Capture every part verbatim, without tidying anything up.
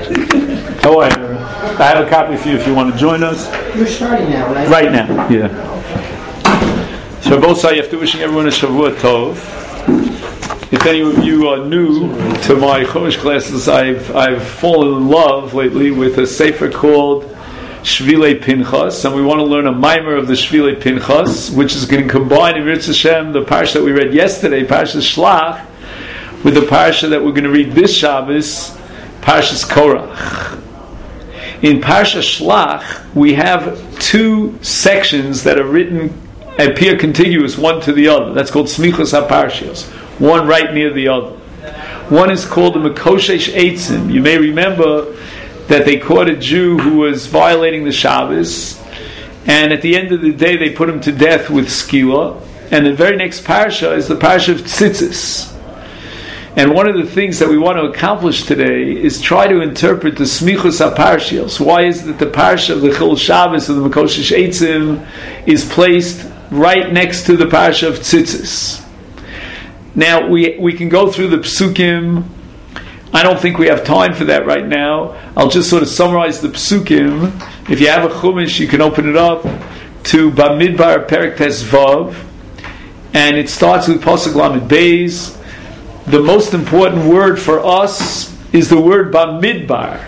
How are you? I have a copy for you if you want to join us. You're starting now, right? Right now, yeah. So both after wishing everyone a Shavua Tov. If any of you are new to my Chumash classes, I've I've fallen in love lately with a sefer called Shvilei Pinchas, and we want to learn a mimer of the Shvilei Pinchas, which is going to combine in Yirtzeh Hashem the parsha that we read yesterday, Parsha Shlach, with the parsha that we're going to read this Shabbos, Parshas Korach. In Parsha Shlach, we have two sections that are written appear contiguous one to the other. That's called Smichos HaParshios, one right near the other. One is called the Mekoshesh Eitzim. You may remember that they caught a Jew who was violating the Shabbos, and at the end of the day they put him to death with skila. And the very next parsha is the parsha of Tzitzis. And one of the things that we want to accomplish today is try to interpret the Smichos HaParshios. Why is it that the parsha of the Chil Shabbos of the Mekoshesh Eitzim is placed right next to the parsha of Tzitzis? Now, we we can go through the psukim. I don't think we have time for that right now. I'll just sort of summarize the psukim. If you have a chumash, you can open it up to Bamidbar Perek Tes Vav, and it starts with Pasuk Lamed Beis. The most important word for us is the word Bamidbar.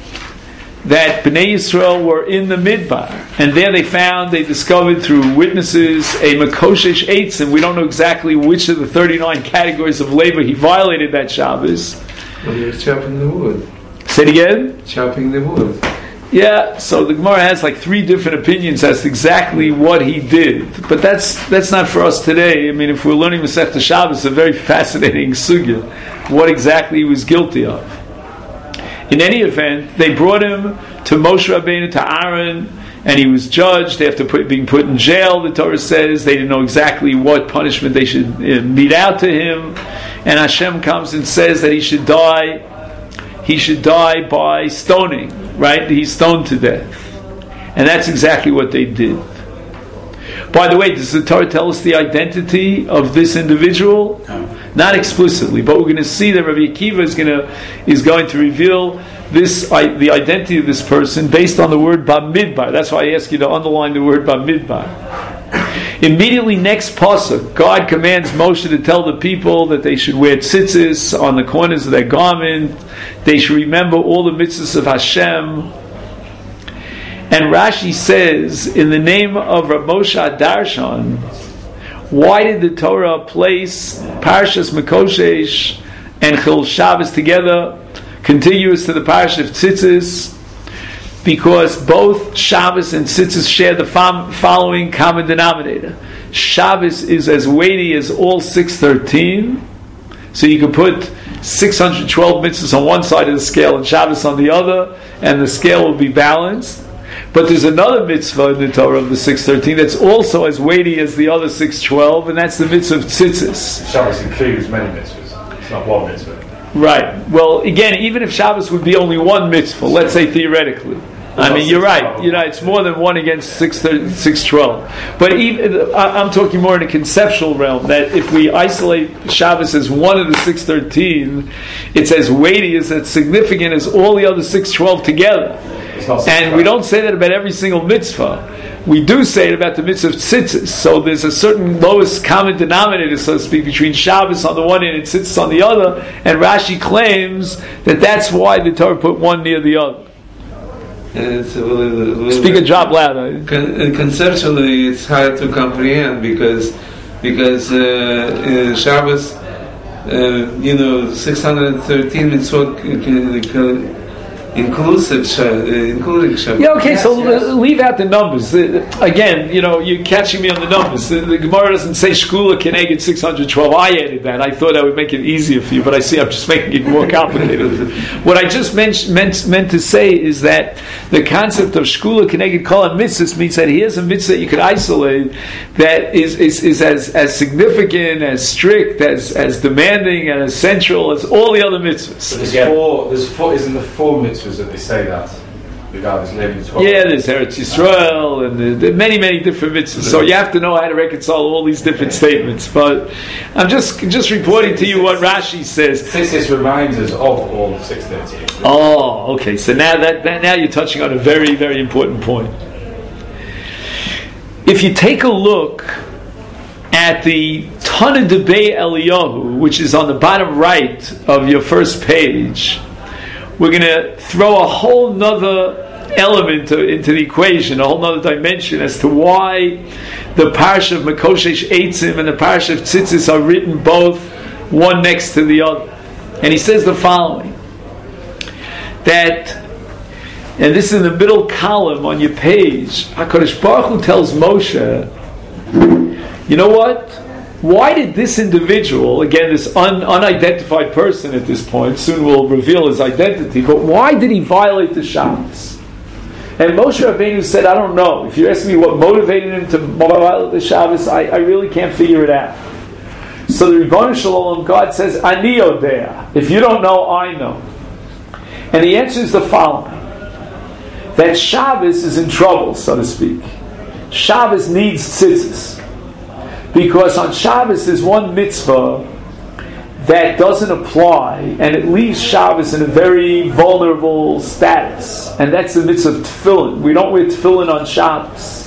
That Bnei Yisrael were in the Midbar, and there they found, they discovered through witnesses a Mekoshesh Eitzim. We don't know exactly which of the thirty-nine categories of labor he violated that Shabbos. Well, he was chopping the wood. Say it again? Chopping the wood. Yeah, so the Gemara has like three different opinions as to exactly what he did. But that's that's not for us today. I mean, if we're learning Masechta Shabbos, it's a very fascinating sugya, what exactly he was guilty of. In any event, they brought him to Moshe Rabbeinu, to Aaron, and he was judged after put, being put in jail. The Torah says they didn't know exactly what punishment they should uh, mete out to him, and Hashem comes and says that he should die. He should die by stoning. Right? He's stoned to death, and that's exactly what they did. By the way, does the Torah tell us the identity of this individual? No. Not explicitly, but we're going to see that Rabbi Akiva is going to is going to reveal this I, the identity of this person based on the word Bamidbar. That's why I ask you to underline the word Bamidbar. Immediately next pasuk, God commands Moshe to tell the people that they should wear tzitzis on the corners of their garment. They should remember all the mitzvahs of Hashem. And Rashi says, in the name of Rav Moshe Darshan, why did the Torah place Parshas Mekoshesh and Chil Shabbos together, contiguous to the Parsha of Tzitzis? Because both Shabbos and Tzitzis share the fam- following common denominator. Shabbos is as weighty as all six thirteen, so you can put six hundred twelve mitzvahs on one side of the scale and Shabbos on the other, and the scale will be balanced. But there's another mitzvah in the Torah of the six thirteen that's also as weighty as the other six twelve, and that's the mitzvah of tzitzis. Shabbos includes many mitzvahs. It's not one mitzvah. Right. Well, again, even if Shabbos would be only one mitzvah, let's say theoretically. I mean, you're right. You know, it's more than one against six twelve. But even, I'm talking more in a conceptual realm, that if we isolate Shabbos as one of the six thirteen, it's as weighty, as as significant as all the other six twelve together. And we don't say that about every single mitzvah. We do say it about the mitzvah of tzitzis. So there's a certain lowest common denominator, so to speak, between Shabbos on the one hand and tzitzis on the other. And Rashi claims that that's why the Torah put one near the other. It's a little, a little Speak a drop louder. Con- conceptually, it's hard to comprehend because because uh, uh, Shabbos, uh, you know, six hundred thirteen mitzvot inclusive, uh, including Shabbos. Yeah, okay, yes, so yes. l- leave out the numbers. Uh, again, you know, you're catching me on the numbers. The, the Gemara doesn't say Shkula Keneged six hundred twelve. I added that. I thought I would make it easier for you, but I see I'm just making it more complicated. What I just meant, meant, meant to say is that the concept of Shkula Keneged Kol HaMitzvahs means that here's a mitzvah that you could isolate that is, is, is as, as significant, as strict, as, as demanding, and as central as all the other mitzvahs. But there's four, there's four, isn't there four mitzvahs that they say that? The God is living. Yeah, there's Eretz Yisrael, and there, there are many, many different mitzvahs. So you have to know how to reconcile all these different statements. But I'm just just reporting to you what Rashi says. This reminds us of all the six thirty-eight. Oh, okay. So now that, that now you're touching on a very, very important point. If you take a look at the Tana Debei Eliyahu, which is on the bottom right of your first page, we're going to throw a whole nother element into the equation, a whole nother dimension as to why the Parsha of Mekoshesh Eitzim and the Parsha of Tzitzis are written both one next to the other. And he says the following, that, and this is in the middle column on your page, HaKadosh Baruch Hu tells Moshe, you know what? Why did this individual, again, this un, unidentified person at this point, soon will reveal his identity, but why did he violate the Shabbos? And Moshe Rabbeinu said, I don't know. If you ask me what motivated him to violate the Shabbos, I, I really can't figure it out. So the Ribono Shel Olam, God says, Ani Yodea. If you don't know, I know. And the answer is the following. That Shabbos is in trouble, so to speak. Shabbos needs tzitzis. Because on Shabbos there's one mitzvah that doesn't apply, and it leaves Shabbos in a very vulnerable status, and that's the mitzvah of tefillin. We don't wear tefillin on Shabbos.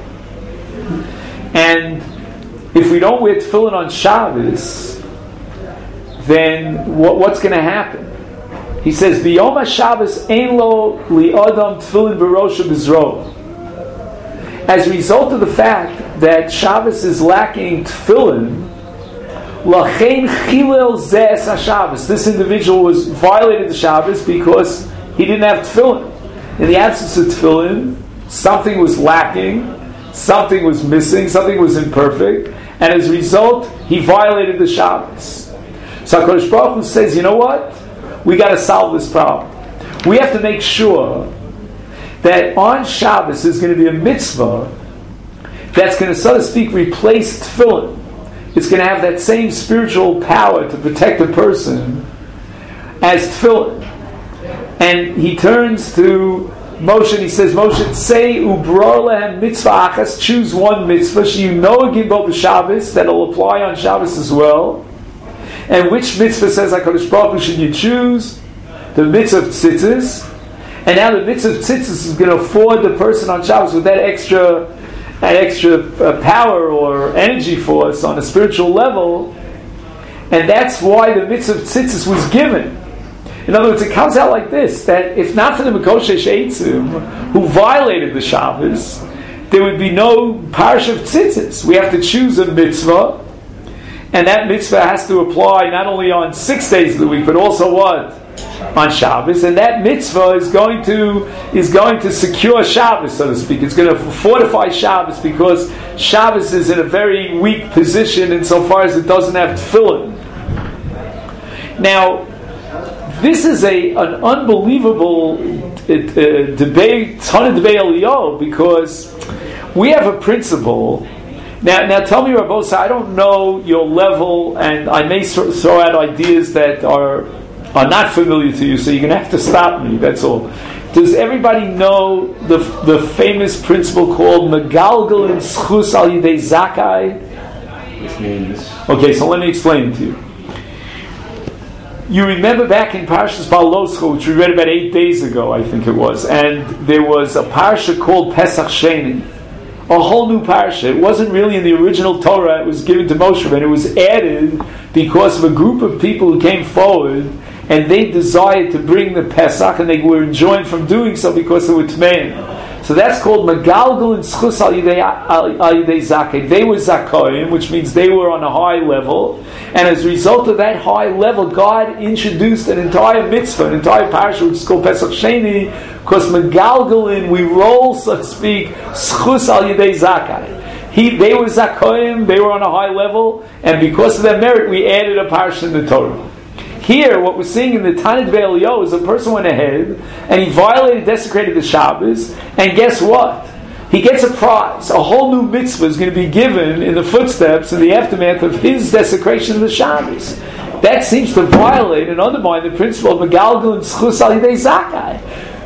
And if we don't wear tefillin on Shabbos, then what, what's going to happen? He says, B'yom HaShabbos ein lo li'adam tefillin b'rosha b'zro. As a result of the fact that Shabbos is lacking tefillin, Lachein chilel zeh es HaShabbos. This individual was violated the Shabbos because he didn't have tefillin. In the absence of tefillin, something was lacking, something was missing, something was imperfect, and as a result, he violated the Shabbos. So HaKadosh Baruch Hu says, you know what? We got to solve this problem. We have to make sure that on Shabbos there's going to be a mitzvah that's going to, so to speak, replace tefillin. It's going to have that same spiritual power to protect a person as tefillin. And he turns to Moshe and he says, Moshe, say ubror lehem mitzvah achas, choose one mitzvah, you know gibbo b'Shabbos, that'll apply on Shabbos as well. And which mitzvah says HaKadosh Baruch Hu should you choose? The mitzvah of tzitzis. And now the mitzvah of tzitzis is going to afford the person on Shabbos with that extra, that extra uh, power or energy force on a spiritual level, and that's why the mitzvah of tzitzis was given. In other words, it comes out like this: that if not for the Mekoshesh Eitzim who violated the Shabbos, there would be no parsha of tzitzis. We have to choose a mitzvah, and that mitzvah has to apply not only on six days of the week, but also what? On Shabbos, and that mitzvah is going to is going to secure Shabbos, so to speak. It's going to fortify Shabbos because Shabbos is in a very weak position insofar as it doesn't have tefillin. Now, this is a an unbelievable uh, uh, debate, Tana Debei Eliyahu, because we have a principle. Now, now tell me, Rabosa, I don't know your level, and I may throw out ideas that are. are not familiar to you, so you're going to have to stop me, that's all. Does everybody know the the famous principle called Megalgal and Schus al Yidei Zakai? Which means? Okay, so let me explain it to you. You remember back in Parshas Baloscha, which we read about eight days ago, I think it was, and there was a parsha called Pesach Sheni, a whole new parsha. It wasn't really in the original Torah, it was given to Moshe, and it was added because of a group of people who came forward and they desired to bring the Pesach, and they were enjoined from doing so because they were Tmeim. So that's called Megalgal and Schus al Yidei Zakei. They were Zakoyim, which means they were on a high level, and as a result of that high level, God introduced an entire mitzvah, an entire parasha, which is called Pesach Sheni, because Megalgalin, we roll, so to speak, Schus al Yidei Zakei. He, they were Zakoyim, they were on a high level, and because of their merit, we added a parasha in the Torah. Here, what we're seeing in the Tana Debei Eliyahu is a person went ahead and he violated, desecrated the Shabbos, and guess what? He gets a prize. A whole new mitzvah is going to be given in the footsteps, in the aftermath of his desecration of the Shabbos. That seems to violate and undermine the principle of Megalgal and Schus al Yidei Zakai.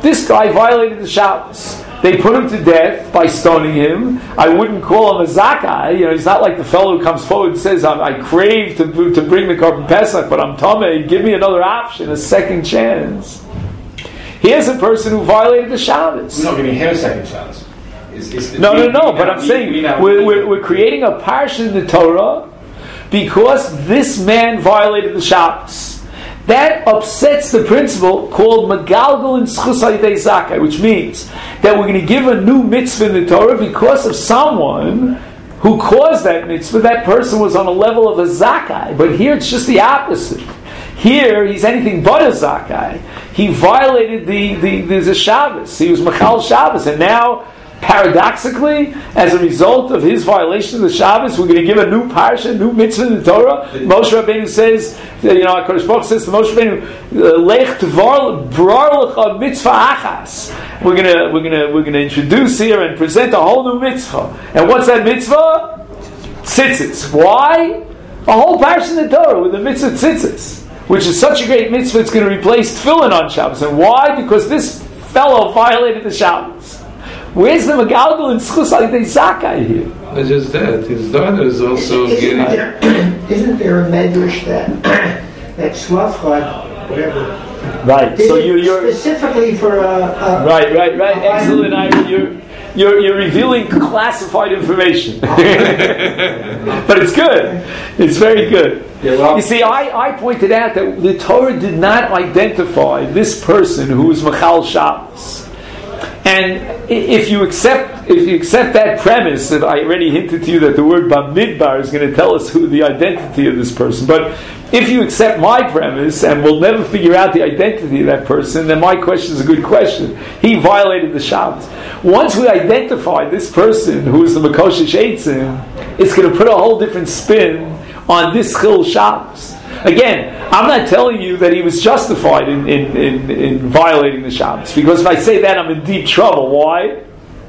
this guy violated the Shabbos. They put him to death by stoning him. I wouldn't call him a zakai. You know, he's not like the fellow who comes forward and says, I, I crave to, to bring the Korban Pesach, but I'm Tomei. Give me another option, a second chance. Here's a person who violated the Shabbos. We're not giving him a second chance. It's, it's the, no, we, no, no, we but now, I'm we, saying we now, we're, we're, we're creating a parsha in the Torah because this man violated the Shabbos. That upsets the principle called Megalgal and Schus Hayidei Zakai, which means that we're going to give a new mitzvah in the Torah because of someone who caused that mitzvah. That person was on a level of a Zakai. But here it's just the opposite. Here he's anything but a Zakai. He violated the, the, the, the Shabbos. He was Machal Shabbos. And now, paradoxically, as a result of his violation of the Shabbos, we're going to give a new parsha, a new mitzvah in the Torah. Moshe Rabbeinu says, you know, HaKadosh Baruch says to Moshe Rabbeinu, Lech tvar brar lecha mitzvah achas. We're going to we're going to we're going to introduce here and present a whole new mitzvah. And what's that mitzvah? Tzitzis. Why? A whole parsha in the Torah with the mitzvah tzitzis, which is such a great mitzvah, it's going to replace tefillin on Shabbos. And why? Because this fellow violated the Shabbos. Where's the Megalgal and Schus Hayidei Zakai here? Not just that, his daughter is also isn't getting... There, isn't there a medrash that that Slavchad, whatever, right? So you, you're specifically for a, a right, right, right. Excellent, Ira. You're you're you're revealing classified information, but it's good. It's very good. Yeah, well, you see, I, I pointed out that the Torah did not identify this person who was Machal Shabbos. And if you accept if you accept that premise, that I already hinted to you that the word Bamidbar is going to tell us who the identity of this person. But if you accept my premise and we'll never figure out the identity of that person, then my question is a good question. He violated the Shabbos. Once we identify this person who is the Makoshish Eitzim, it's going to put a whole different spin on this Chil Shabbos. Again, I'm not telling you that he was justified in, in, in, in violating the Shabbos, because if I say that, I'm in deep trouble. Why?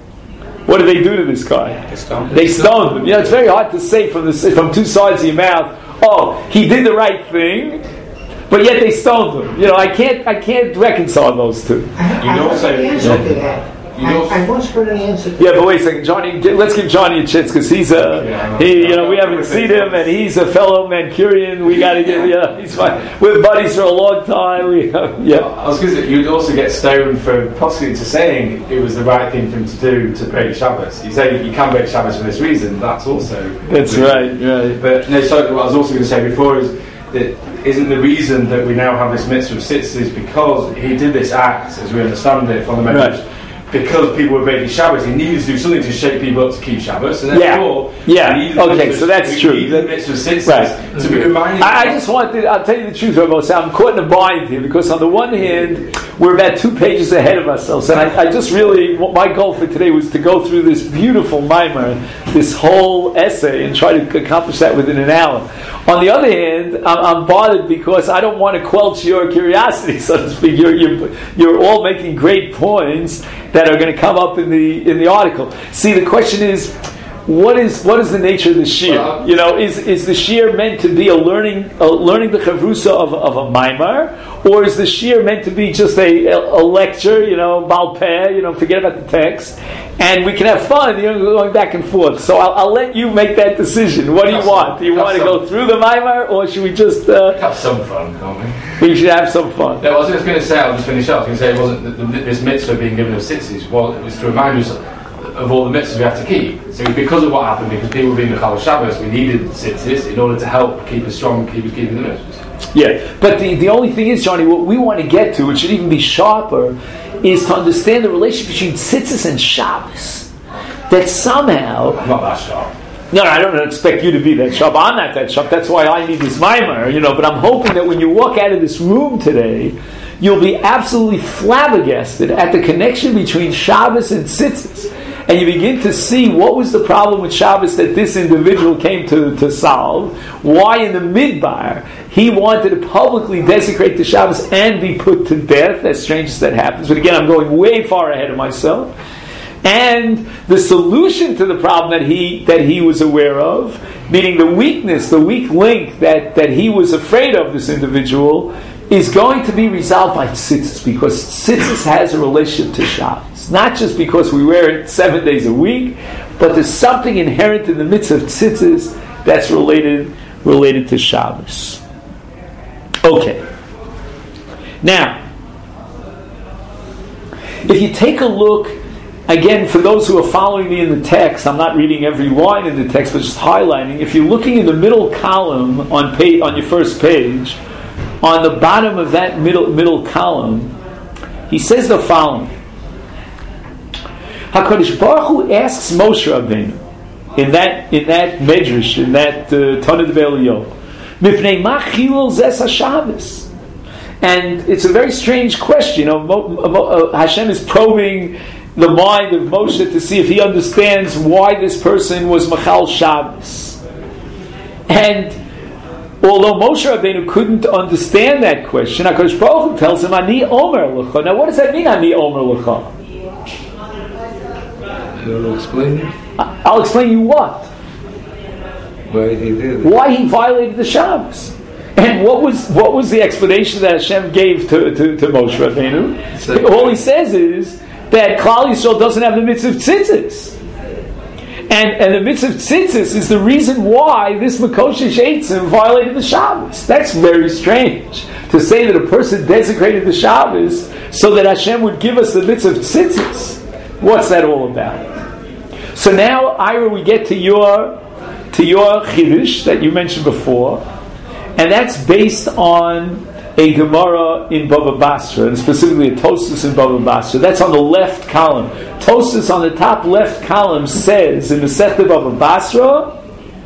What did they do to this guy? They stoned him. They stoned him. You know, it's very hard to say from the, from two sides of your mouth, oh, he did the right thing, but yet they stoned him. You know, I can't I can't reconcile those two. I, You I know, heard so- the answer you to know- that. you know- I, I once heard an answer to Yeah, but wait a second, Johnny. Let's give Johnny a chance because he's a Yeah, he. You know, we haven't seen him, and he's a fellow Mancurian. We got to get. Yeah, he's fine. We're buddies for a long time. We yeah. I was going to say, you'd also get stoned for possibly to saying it was the right thing for him to do to break Shabbos. You say you can break Shabbos for this reason, that's also... That's right, right. But no, so what I was also going to say before is that isn't the reason that we now have this mitzvah of sitz is because he did this act, as we understand it from the message, Right. because people were breaking Shabbos, he needed to do something to shake people up to keep Shabbos, and Yeah. therefore, Yeah. he needed the Okay, mitzvah- so that's he true. needed the mitzvah of sitz Right. to be reminded. I, I just wanted, I'll tell you the truth, Rabbi, so I'm caught in a bind here because on the one hand, we're about two pages ahead of ourselves, and I, I just really, my goal for today was to go through this beautiful mimer, this whole essay, and try to accomplish that within an hour. On the other hand, I'm, I'm bothered because I don't want to quench your curiosity, so to speak. You're, you're, you're all making great points that are going to come up in the in the article. See, the question is, what is what is the nature of the shir? Well, you know, is is the shir meant to be a learning a learning the chavrusa of of a maimar, or is the shir meant to be just a a lecture? You know, bal peh, you know, forget about the text, and we can have fun. You know, going back and forth. So I'll, I'll let you make that decision. What do you Have want? some- Do you have want to some. go through the maimar, or should we just? Uh, Have some fun, can't we? we should have some fun. No, I was just going to say, I'll just finish up. I was going to say it wasn't that the, this mitzvah being given of tzitzis, well, it was to remind us of all the mitzvahs we have to keep. So because of what happened, because people were being Mechal Shabbos, we needed tzitzis in order to help keep us strong, keep us keeping the mitzvahs. Yeah, but the, the only thing is, Johnny, what we want to get to, which should even be sharper, is to understand the relationship between tzitzis and Shabbos. That somehow... I'm not that sharp. No, no, I don't expect you to be that sharp. I'm not that sharp. That's why I need this mimer, you know. But I'm hoping that when you walk out of this room today, you'll be absolutely flabbergasted at the connection between Shabbos and tzitzis. And you begin to see what was the problem with Shabbos that this individual came to, to solve. Why in the Midbar he wanted to publicly desecrate the Shabbos and be put to death, as strange as that happens. But again, I'm going way far ahead of myself. And the solution to the problem that he that he was aware of, meaning the weakness, the weak link that, that he was afraid of, this individual, is going to be resolved by tzitzis, because tzitzis has a relationship to Shabbos. Not just because we wear it seven days a week, but there's something inherent in the midst of tzitzis that's related related to Shabbos. Okay. Now, if you take a look, again, for those who are following me in the text, I'm not reading every line in the text, but just highlighting. If you're looking in the middle column on page, on your first page, on the bottom of that middle middle column, he says the following: HaKadosh Baruch Hu asks Moshe Rabbeinu in that in that medrash, in that uh, Tanna D'Vei Eliyahu, Mipnei ma chilul zes haShabbos. And it's a very strange question. You know, Mo, Mo, uh, Hashem is probing the mind of Moshe to see if he understands why this person was Machal Shabbos. And although Moshe Rabbeinu couldn't understand that question, HaKadosh Baruch Hu tells him, Ani Omer L'cha. Now what does that mean, Ani Omer L'cha? You'll explain it? I'll explain you what. Why he did it. Why he violated the Shabbos. And what was what was the explanation that Hashem gave to, to, to Moshe Rabbeinu? So, all he says is that Klal Yisrael doesn't have the mitzvah of tzitzis. And, and the mitzvah of tzitzis is the reason why this Mekoshesh Eitzim violated the Shabbos. That's very strange. To say that a person desecrated the Shabbos so that Hashem would give us the mitzvah of tzitzis. What's that all about? So now, Ira, we get to your to your Chiddush that you mentioned before, and that's based on a Gemara in Baba Basra, and specifically a Tosfos in Baba Basra. That's on the left column. Tosfos on the top left column says in the Masechta Baba Basra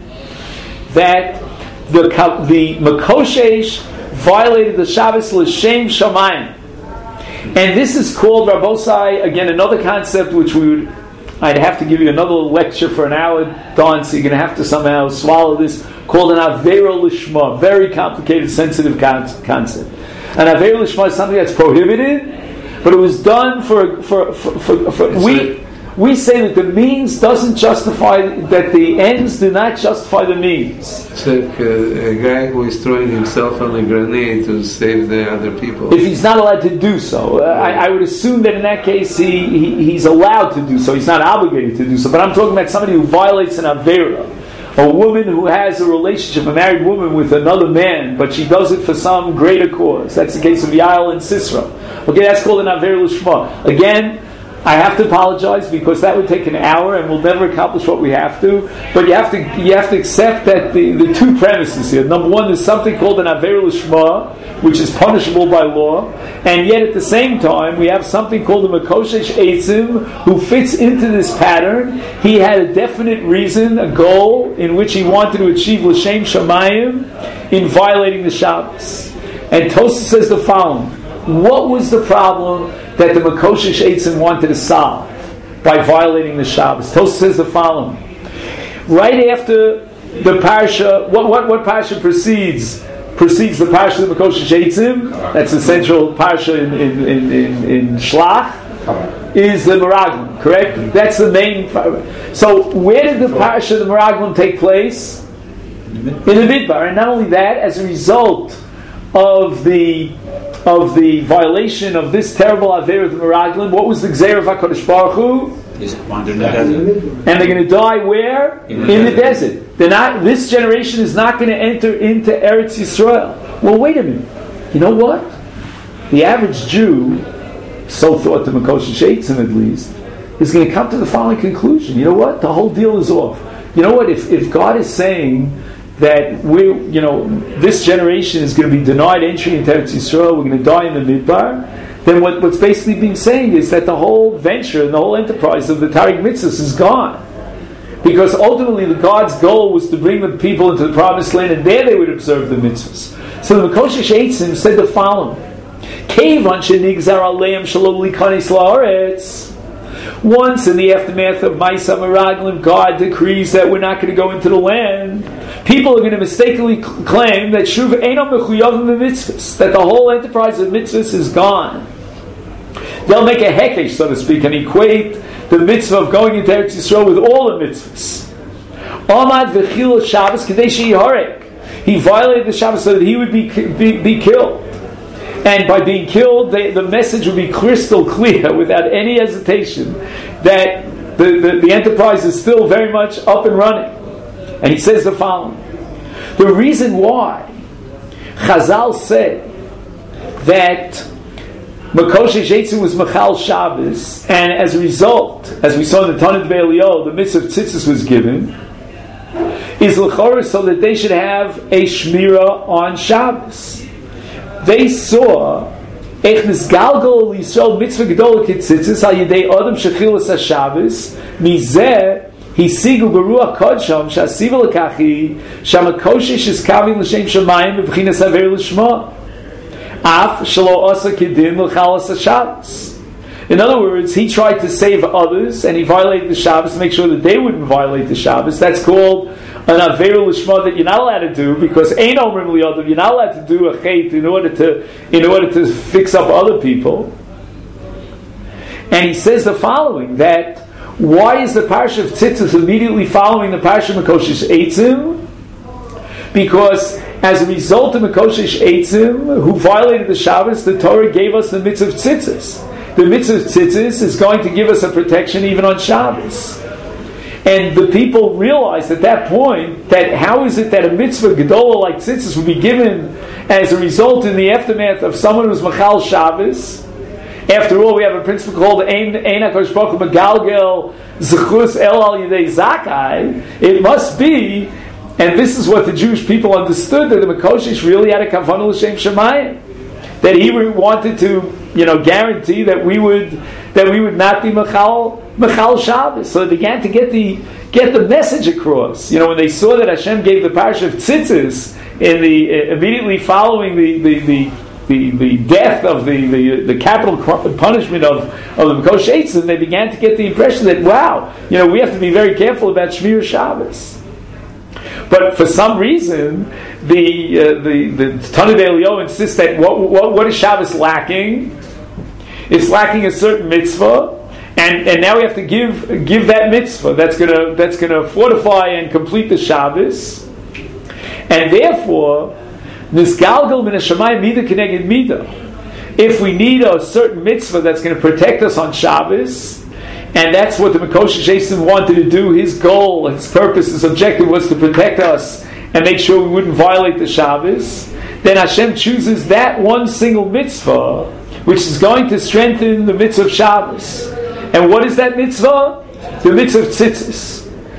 that the the Mekoshesh violated the Shabbos l'shem shamayim, and this is called, Rabosai, again another concept which we would I'd have to give you another lecture for an hour, Don, so you're going to have to somehow swallow this, called an Avera Lishma, very complicated, sensitive con- concept. An Avera Lishma is something that's prohibited, but it was done for... for, for, for, for we we say that the means doesn't justify, that the ends do not justify the means. It's like a, a guy who is throwing himself on a grenade to save the other people. If he's not allowed to do so. Uh, I, I would assume that in that case he, he he's allowed to do so. He's not obligated to do so. But I'm talking about somebody who violates an Avera. A woman who has a relationship, a married woman with another man, but she does it for some greater cause. That's the case of Yael and Sisra. Okay, that's called an Avera L'Shma. Again, I have to apologize because that would take an hour and we'll never accomplish what we have to. But you have to you have to accept that the, the two premises here. Number one, there's something called an Avera L'Shma, which is punishable by law, and yet at the same time we have something called the Mekoshesh Eitzim, who fits into this pattern. He had a definite reason, a goal in which he wanted to achieve l'shem shamayim in violating the Shabbos. And Tosfos says the following: what was the problem that the Mekoshesh Eitzim wanted to solve by violating the Shabbos? Tosfos says the following: right after the parsha, what what what parsha precedes precedes the parsha of the Mekoshesh Eitzim? That's the central parsha in in in, in, in Shlach. Is the Meraglim, correct? That's the main. So where did the parsha of the Meraglim take place? In the Midbar, and not only that, as a result of the of the violation of this terrible Avera of the Meraglim, what was the Gzeir of HaKadosh Baruch Hu? And they're going to die where? In the, in the desert. They're not. This generation is not going to enter into Eretz Yisrael. Well, wait a minute. You know what? The average Jew, so thought the Mekoshesh Eitzim at least, is going to come to the following conclusion. You know what? The whole deal is off. You know what? If if God is saying that we, you know, this generation is going to be denied entry into Eretz Yisrael, we're going to die in the Midbar, then what, what's basically being saying is that the whole venture and the whole enterprise of the Tariq Mitzvahs is gone. Because ultimately the God's goal was to bring the people into the Promised Land, and there they would observe the Mitzvahs. So the Mekoshesh Eitzim said the following: Keivan shenigzar aleim shalom likanis la'aretz. Once in the aftermath of Ma'aseh Meraglim, God decrees that we're not going to go into the land. People are going to mistakenly claim that Shuv Eino Mechuyavim B'Mitzvahs, that the whole enterprise of mitzvahs is gone. They'll make a hekesh, so to speak, and equate the mitzvah of going into Eretz Yisrael with all the mitzvahs. Amad v'chil Shabbos kadei sheyiharek. He violated the Shabbos so that he would be be, be killed. And by being killed, they, the message would be crystal clear, without any hesitation, that the, the, the enterprise is still very much up and running. And he says the following. The reason why Chazal said that Makoshesh Eitzim was Machal Shabbos, and as a result, as we saw in the Tanit Be'Elio, the mitzvah of Tzitzis was given, is l'chorah so that they should have a shmira on Shabbos. They saw Ech Nisgalgal Yisrael mitzvah gedola kitzitzis al yedei adam shechilas haShabbos mizeh hisigu beruach kodsham shasiva lekachi shamakoshesh is kavim l'shem shamayim b'bchinas haver l'shma af shelo asa kedin l'chalas haShabbos. In other words, he tried to save others and he violated the Shabbos to make sure that they wouldn't violate the Shabbos. That's called an Averu L'Shma that you're not allowed to do, because Ein Omrim L'Yadav, you're not allowed to do a Chet in order to in order to fix up other people. And he says the following, that why is the Parsha of Tzitzis immediately following the Parsha of Makoshesh Eitzim? Because as a result of Makoshesh Eitzim, who violated the Shabbos, the Torah gave us the mitzvah of Tzitzis. The mitzvah of Tzitzis is going to give us a protection even on Shabbos. And the people realized at that point that how is it that a mitzvah gedola like Tzitzis would be given as a result in the aftermath of someone who's Machal Shabbos? After all, we have a principle called Ein HaKadosh Baruch Hu Megalgel Zechus El Al Yidei Zakai. It must be, and this is what the Jewish people understood, that the Makoshesh really had a kavanah l'shem shamayim, that he wanted to, you know, guarantee that we would that we would not be Machal Machal Shabbos. So they began to get the get the message across. You know, when they saw that Hashem gave the Parsha of Tzitzis in the uh, immediately following the the, the The, the death of the, the, the capital punishment of, of the Makoshesh Eitzim, they began to get the impression that, wow, you know, we have to be very careful about Shmir Shabbos. But for some reason, the uh, the the Tanit Be'Elio insists that what, what what is Shabbos lacking? It's lacking a certain mitzvah, and, and now we have to give give that mitzvah that's gonna that's gonna fortify and complete the Shabbos, and therefore. Nisgalgal min hashamayim mida keneged mida. If we need a certain mitzvah that's going to protect us on Shabbos, and that's what the Makoshesh Eitzim wanted to do, his goal, his purpose, his objective was to protect us and make sure we wouldn't violate the Shabbos, then Hashem chooses that one single mitzvah, which is going to strengthen the mitzvah of Shabbos. And what is that mitzvah? The mitzvah of tzitzis.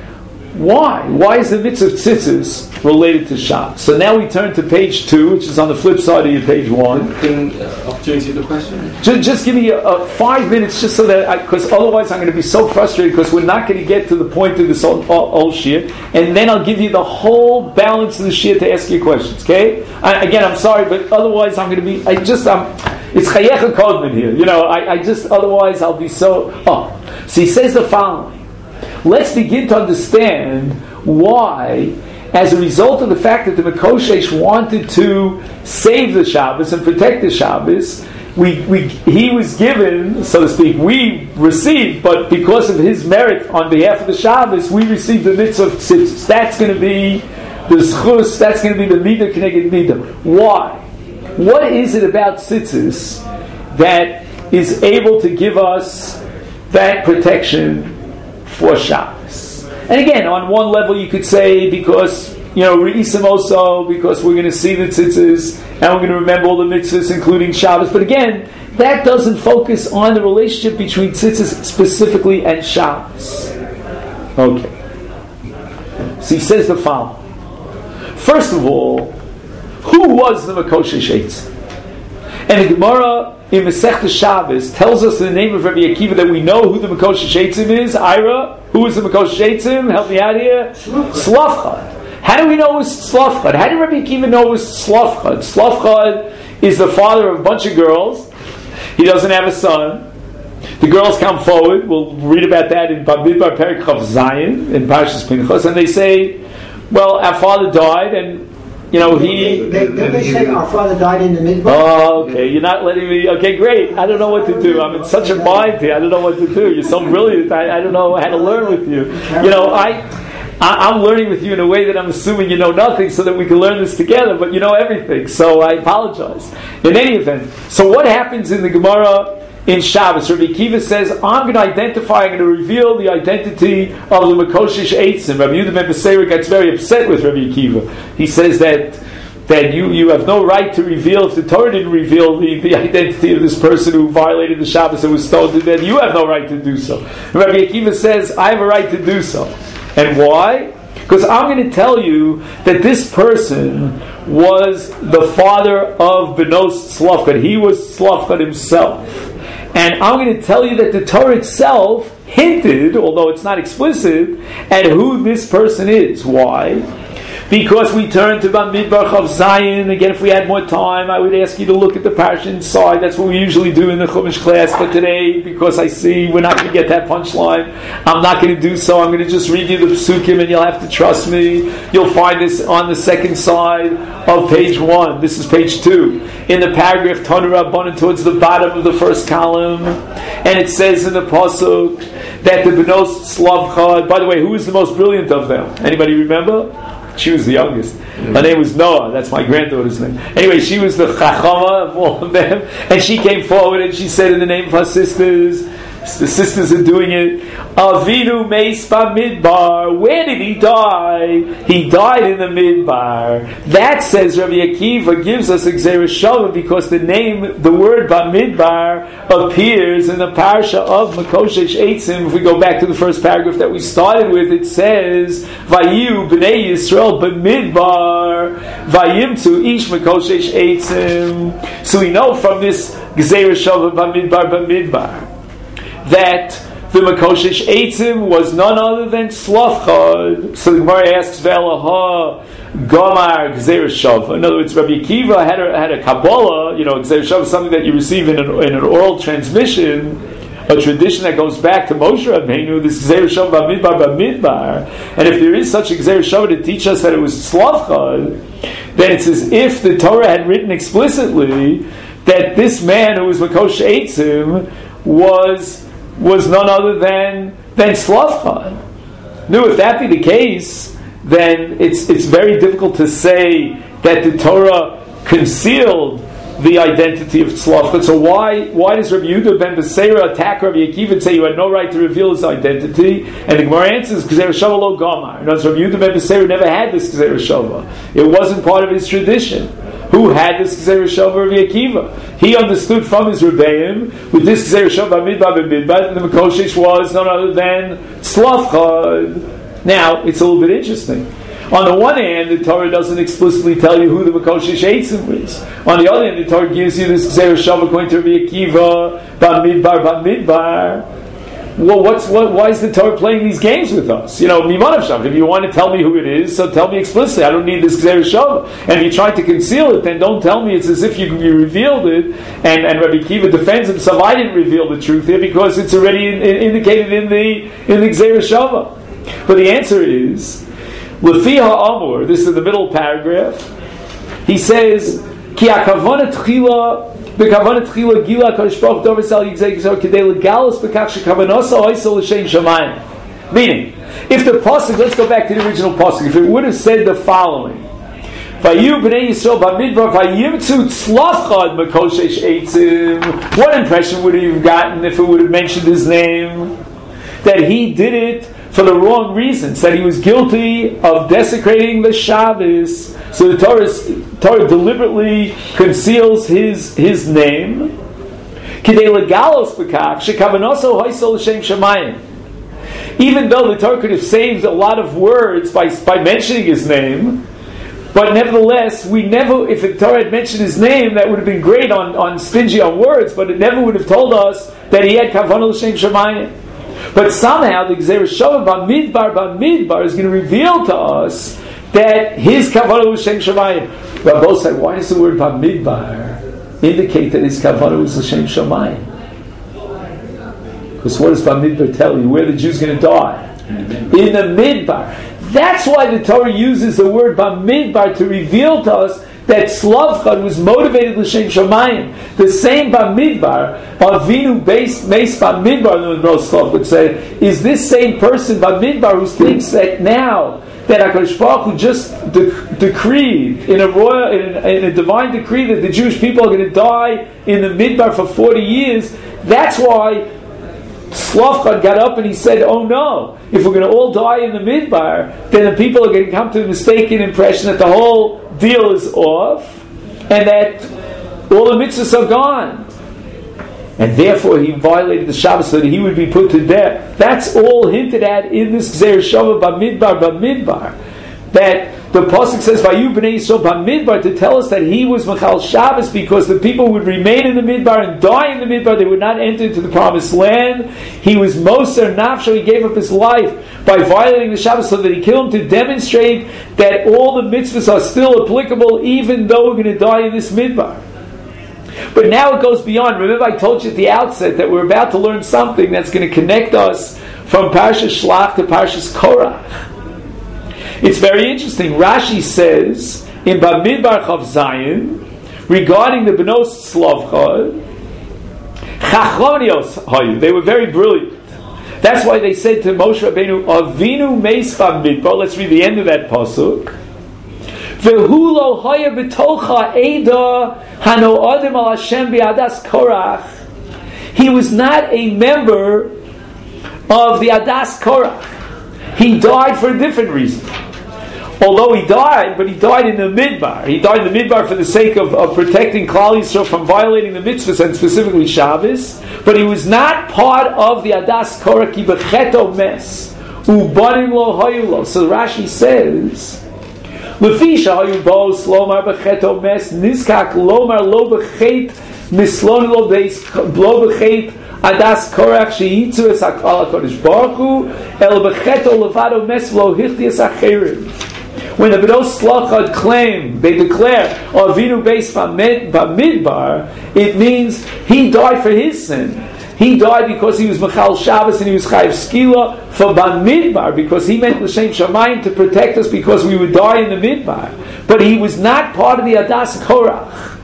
Why? Why is the mitzvah of tzitzis related to Shabbos? So now we turn to page two, which is on the flip side of your page one. Can, uh, opportunity of the question? Just, just give me a, a five minutes, just so that, because otherwise I'm going to be so frustrated, because we're not going to get to the point of this old, old shir, and then I'll give you the whole balance of the shir to ask you questions. Okay? I, again, I'm sorry, but otherwise I'm going to be. I just I'm. It's chayecha kodman here. You know, I, I just otherwise I'll be so. Oh, so he says the following. Let's begin to understand why, as a result of the fact that the Makoshesh wanted to save the Shabbos and protect the Shabbos, we, we, he was given, so to speak, we received, but because of his merit on behalf of the Shabbos, we received the mitzvah of tzitzis. That's going to be the zchus, that's going to be the midah keneged midah. Why? What is it about tzitzis that is able to give us that protection for Shabbos? And again, on one level you could say because, you know, Re'isim also, because we're going to see the tzitzis and we're going to remember all the mitzvahs including Shabbos. But again, that doesn't focus on the relationship between tzitzis specifically and Shabbos. Okay. So he says the following. First of all, who was the Makoshesh Eitzim? And the Gemara in Masechta Shabbos tells us in the name of Rabbi Akiva that we know who the Makoshesh Eitzim is. Ira, who is the Makoshesh Eitzim? Help me out here. Slavchad. How do we know it was Slavchad? How did Rabbi Akiva know it was Slavchad? Slavchad is the father of a bunch of girls. He doesn't have a son. The girls come forward. We'll read about that in Bamidbar Perek Chav Zayin in Parshas Pinchas, and they say, "Well, our father died, and." You know, he... They, they, they say our father died in the midbar. Oh, okay. You're not letting me... Okay, great. I don't know what to do. I'm in such a bind here. I don't know what to do. You're so brilliant. I, I don't know how to learn with you. You know, I I, I'm learning with you in a way that I'm assuming you know nothing, so that we can learn this together. But you know everything, so I apologize. In any event, so what happens in the Gemara in Shabbos? Rabbi Akiva says, I'm going to identify, I'm going to reveal the identity of the Mekoshish Eitzim. Rabbi Yehuda ben Beseira gets very upset with Rabbi Akiva. He says that that you, you have no right to reveal, if the Torah didn't reveal the, the identity of this person who violated the Shabbos and was stolen, then you have no right to do so. And Rabbi Akiva says, I have a right to do so. And why? Because I'm going to tell you that this person was the father of Benos Tzlafchad. He was Tzlafchad himself. And I'm going to tell you that the Torah itself hinted, although it's not explicit, at who this person is. Why? Because we turn to Bamidbar Chav Zayin. Again, if we had more time, I would ask you to look at the parsha inside. That's what we usually do in the Chumash class. But today, because I see we're not going to get that punchline, I'm not going to do so. I'm going to just read you the Psukim, and you'll have to trust me. You'll find this on the second side of page one. This is page two. In the paragraph Tanu Rabbanan, towards the bottom of the first column. And it says in the Pasuk that the Benos Tzlafchad, by the way, who is the most brilliant of them? Anybody remember? She was the youngest. Her name was Noah. That's my granddaughter's name. Anyway, she was the chachama of all of them. And she came forward and she said in the name of her sisters, the sisters are doing it, Avinu Meis Bamidbar. Where did he die? He died in the Midbar. That, says Rabbi Akiva, gives us Gzeira Shava, because the name, the word Bamidbar, appears in the parsha of Mekoshesh Eitzim. If we go back to the first paragraph that we started with, it says, Vayu B'nei Yisrael Bamidbar Vayimtu Ish Mekoshesh Eitzim. So we know from this Gzeira Shava Bamidbar Bamidbar that the Mekoshesh Eitzim was none other than Tzlafchad. So the Gemara asks, Ve'elaha Gomar Gzeira Shava. In other words, Rabbi Akiva had a, had a Kabbalah, you know, Gzeira Shava is something that you receive in an, in an oral transmission, a tradition that goes back to Moshe Rabbeinu, this Gzeira Shava Bamidbar Bamidbar. And if there is such a Gzeira Shava to teach us that it was Tzlafchad, then it's as if the Torah had written explicitly that this man who was Mekoshesh Eitzim was was none other than than Tzlafchad. Now, if that be the case, then it's it's very difficult to say that the Torah concealed the identity of Tzlafchad. So why why does Rabbi Yehuda ben Beseira attack Rabbi Akiva and say you had no right to reveal his identity? And the Gemara answers, Gzeira Shava lo Gomar. In other words, Rabbi Yehuda ben Beseira never had this Gzeira Shava. It wasn't part of his tradition. Who had this Gzeira Shava? Rabbi Akiva. He understood from his Rebbeim, with this Gzeira Shava Bamidbar Bamidbar, the Mekoshesh was none other than Tzlafchad. Now, it's a little bit interesting. On the one hand, the Torah doesn't explicitly tell you who the Mekoshesh Eitzim is. On the other hand, the Torah gives you this Gzeira Shava according to Rabbi Akiva, Bamidbar Bamidbar. Well, what's what? Why is the Torah playing these games with us? You know, Mimanav Shav. If you want to tell me who it is, so tell me explicitly. I don't need this Gzeira Shava. And if you try to conceal it, then don't tell me it's as if you, you revealed it. And, and Rabbi Akiva defends himself. I didn't reveal the truth here because it's already in, in, indicated in the in the Gzeira Shava. But the answer is, Lefi ha'amur. This is the middle paragraph. He says, Ki hakavana tchila. Meaning, if the pasuk, let's go back to the original pasuk, if it would have said the following, what impression would you have gotten if it would have mentioned his name? That he did it for the wrong reasons, that he was guilty of desecrating the Shabbos. So the Torah, Torah deliberately conceals his his name. Even though the Torah could have saved a lot of words by, by mentioning his name, but nevertheless, we never, if the Torah had mentioned his name, that would have been great on, on stingy on words, but it never would have told us that he had Kavanah L'Shem Shamayim. But somehow the Gzeira Shava Bamidbar Bamidbar is going to reveal to us that his Kavanah was L'Shem Shamayim. Rabbi said, why does the word Bamidbar indicate that his Kavanah was L'Shem Shamayim? Because what does Bamidbar tell you? Where the Jew's going to die? In the Midbar. That's why the Torah uses the word Bamidbar to reveal to us that Slavchad was motivated l'shem shamayim. The same Bamidbar, Avinu based Meis Bamidbar, the Slavchad would say, is this same person Bamidbar who thinks that now that HaKadosh Baruch Hu just de- decreed in a royal, in a, in a divine decree that the Jewish people are going to die in the Midbar for forty years. That's why Slavchad got up and he said, "Oh no! If we're going to all die in the Midbar, then the people are going to come to the mistaken impression that the whole deal is off and that all the mitzvahs are gone." And therefore he violated the Shabbos so that he would be put to death. That's all hinted at in this Gzeir Shava Bamidbar Bamidbar. That the Pasuk says, Vayu B'nai Yisrael Bamidbar, to tell us that he was Machal Shabbos because the people would remain in the Midbar and die in the Midbar. They would not enter into the Promised Land. He was Moser Nafsho, he gave up his life by violating the Shabbos so that he killed him to demonstrate that all the mitzvahs are still applicable even though we're going to die in this Midbar. But now it goes beyond. Remember I told you at the outset that we're about to learn something that's going to connect us from Parshas Shlach to Parshas Korach. It's very interesting. Rashi says in Bamidbar Chav Zayin regarding the Benos Slavchad, Chachonios Hayu, they were very brilliant. That's why they said to Moshe Rabbeinu, Avinu Meis Bamidbar. Let's read the end of that pasuk. Vehulo haya b'tocha eda hano adam al Hashem bi'adas Korach. He was not a member of the Adas Korach. He died for a different reason. Although he died, but he died in the Midbar. He died in the Midbar for the sake of, of protecting Klal Yisrael from violating the mitzvahs and specifically Shabbos. But he was not part of the Adas Korach. Ki b'cheto mes ubanim lo hayulo. So Rashi says, Lefisha hayu bo slomar b'cheto mes nizkak lomar lo b'chet mislon lo beis lo b'chet adas korach sheyitzu es hakal HaKadosh Baruch Hu el b'cheto levado mes lo hichtias acherim. When the Benos Slavchad claim, they declare Avinu beis b'midbar, it means he died for his sin. He died because he was Machal Shabbos and he was Chayiv Skila for Bamidbar, because he meant L'Shem Shamayim to protect us because we would die in the Midbar. But he was not part of the Adas Korach.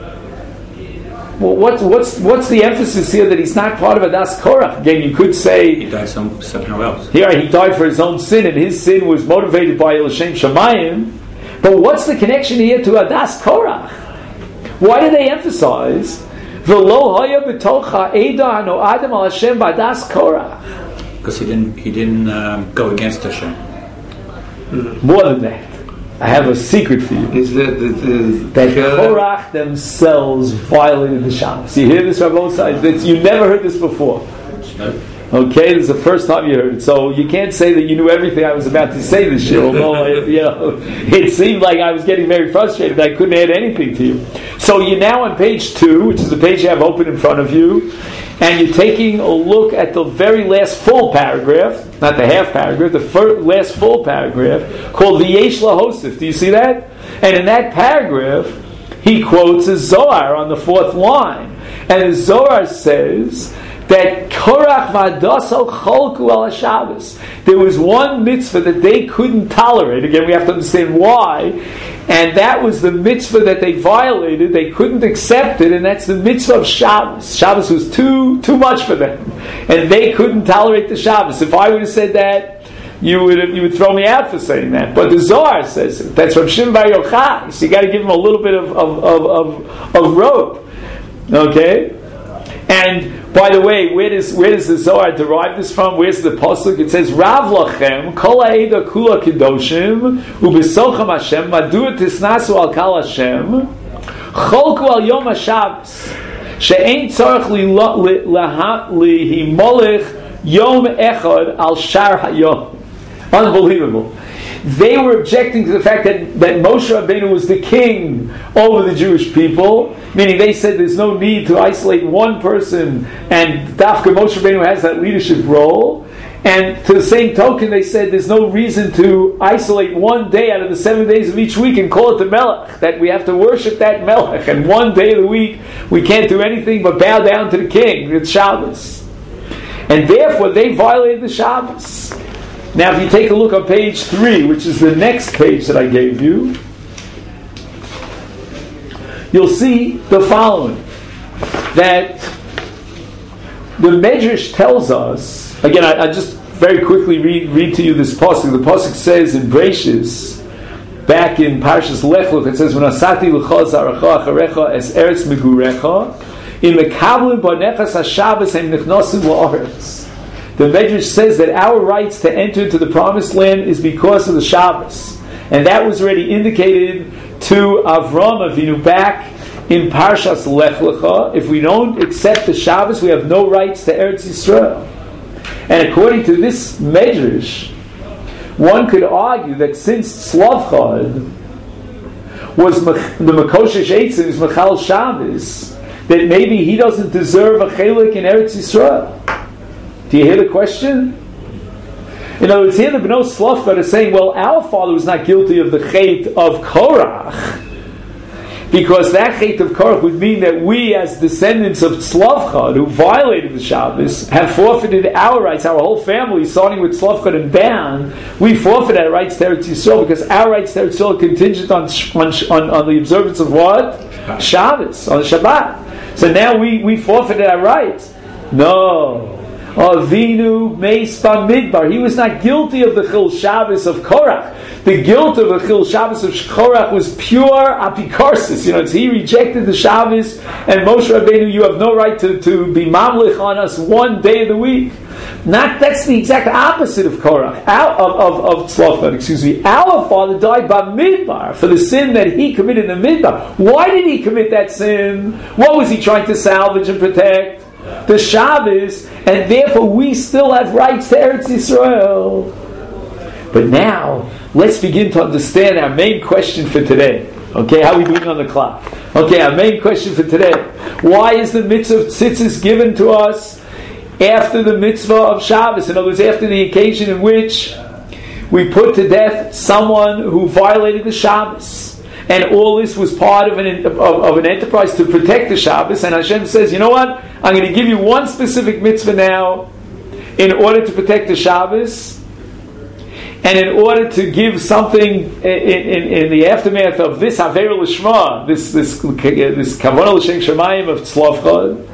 Well, what's, what's, what's the emphasis here that he's not part of Adas Korach? Again, you could say he died some, somewhere else. Here, he died for his own sin, and his sin was motivated by L'Shem Shamayim. But what's the connection here to Adas Korach? Why do they emphasize V'lo haya b'tocha eda hano adam al Hashem b'adas Korach? Because he didn't, he didn't um, go against Hashem. Mm. More than that, I have a secret for you. Is that that, that Korach themselves violated the Shabbos? You hear this from both sides? It's, you never heard this before. No. Okay, this is the first time you heard it, so you can't say that you knew everything I was about to say this year. Although it, you know, it seemed like I was getting very frustrated. I couldn't add anything to you. So you're now on page two, which is the page you have open in front of you, and you're taking a look at the very last full paragraph, not the half paragraph, the first, last full paragraph called V'yesh Lahosif. Do you see that? And in that paragraph, he quotes a Zohar on the fourth line, and the Zohar says that Korach v'Adasal cholku al Shabbos. There was one mitzvah that they couldn't tolerate. Again, we have to understand why. And that was the mitzvah that they violated. They couldn't accept it, and that's the mitzvah of Shabbos. Shabbos was too too much for them, and they couldn't tolerate the Shabbos. If I would have said that, you would you would throw me out for saying that. But the Zohar says it. That's from Shimon Bar Yochai. So you got to give him a little bit of of of, of, of rope. Okay, and. By the way, where does where does the Zohar derive this from? Where's the pasuk? It says, "Rav lachem kol ha'eda kula kedoshim u'besochem Hashem madua tisnasu al kal Hashem cholku al yom haShabbos she'ein tzarich lihimolech yom echad al shar hayom." Unbelievable. They were objecting to the fact that, that Moshe Rabbeinu was the king over the Jewish people, meaning they said there's no need to isolate one person, and Dafka Moshe Rabbeinu has that leadership role. And to the same token, they said there's no reason to isolate one day out of the seven days of each week and call it the Melech, that we have to worship that Melech, and one day of the week we can't do anything but bow down to the king. It's Shabbos. And therefore they violated the Shabbos. Now, if you take a look on page three, which is the next page that I gave you, you'll see the following, that the Medrash tells us, again, I, I just very quickly read, read to you this pasuk. The pasuk says in Breishis, back in Parshas Lech Lecha, it says, "V'nasati l'cha zaracha acharecha es eretz megurecha, im mekablim b'nechas haShabbos hem nichnasim la'aretz." The Medrash says that our rights to enter into the Promised Land is because of the Shabbos, and that was already indicated to Avram Avinu back in Parshas Lech Lecha. If we don't accept the Shabbos, we have no rights to Eretz Yisrael. And according to this Medrash, one could argue that since Tzlavchad was the Makoshesh Eitzim is Mechal Shabbos, that maybe he doesn't deserve a chelik in Eretz Yisrael. Do you hear the question? In other words, here the Bnei Tzlavchad are saying, well, our father was not guilty of the chait of Korach, because that chait of Korach would mean that we, as descendants of Tzlavchad, who violated the Shabbos, have forfeited our rights. Our whole family, starting with Tzlavchad and Dan, we forfeited our rights to Eretz Yisrael, because our rights to Eretz Yisrael are contingent on, on, on the observance of what? Shabbos, on Shabbat. So now we, we forfeited our rights. No. Avinu Meis Bamidbar. He was not guilty of the Chil Shabbos of Korach. The guilt of the Chil Shabbos of Korach was pure apikarsis. You know, it's he rejected the Shabbos, and Moshe Rabbeinu, you have no right to, to be mamlich on us one day of the week. Not that's the exact opposite of Korach, our, of of, of Tzlavchad, excuse me. Our father died Bamidbar for the sin that he committed in the Midbar. Why did he commit that sin? What was he trying to salvage and protect? The Shabbos, and therefore we still have rights to Eretz Yisrael. But now, let's begin to understand our main question for today. Okay, how are we doing on the clock? Okay, our main question for today. Why is the mitzvah of tzitzis given to us after the mitzvah of Shabbos? In other words, after the occasion in which we put to death someone who violated the Shabbos. And all this was part of an of, of an enterprise to protect the Shabbos. And Hashem says, you know what? I'm going to give you one specific mitzvah now in order to protect the Shabbos. And in order to give something in, in, in the aftermath of this Haver L'Shma, this this this Kavanah L'Shem Shemayim of Tzlavchad.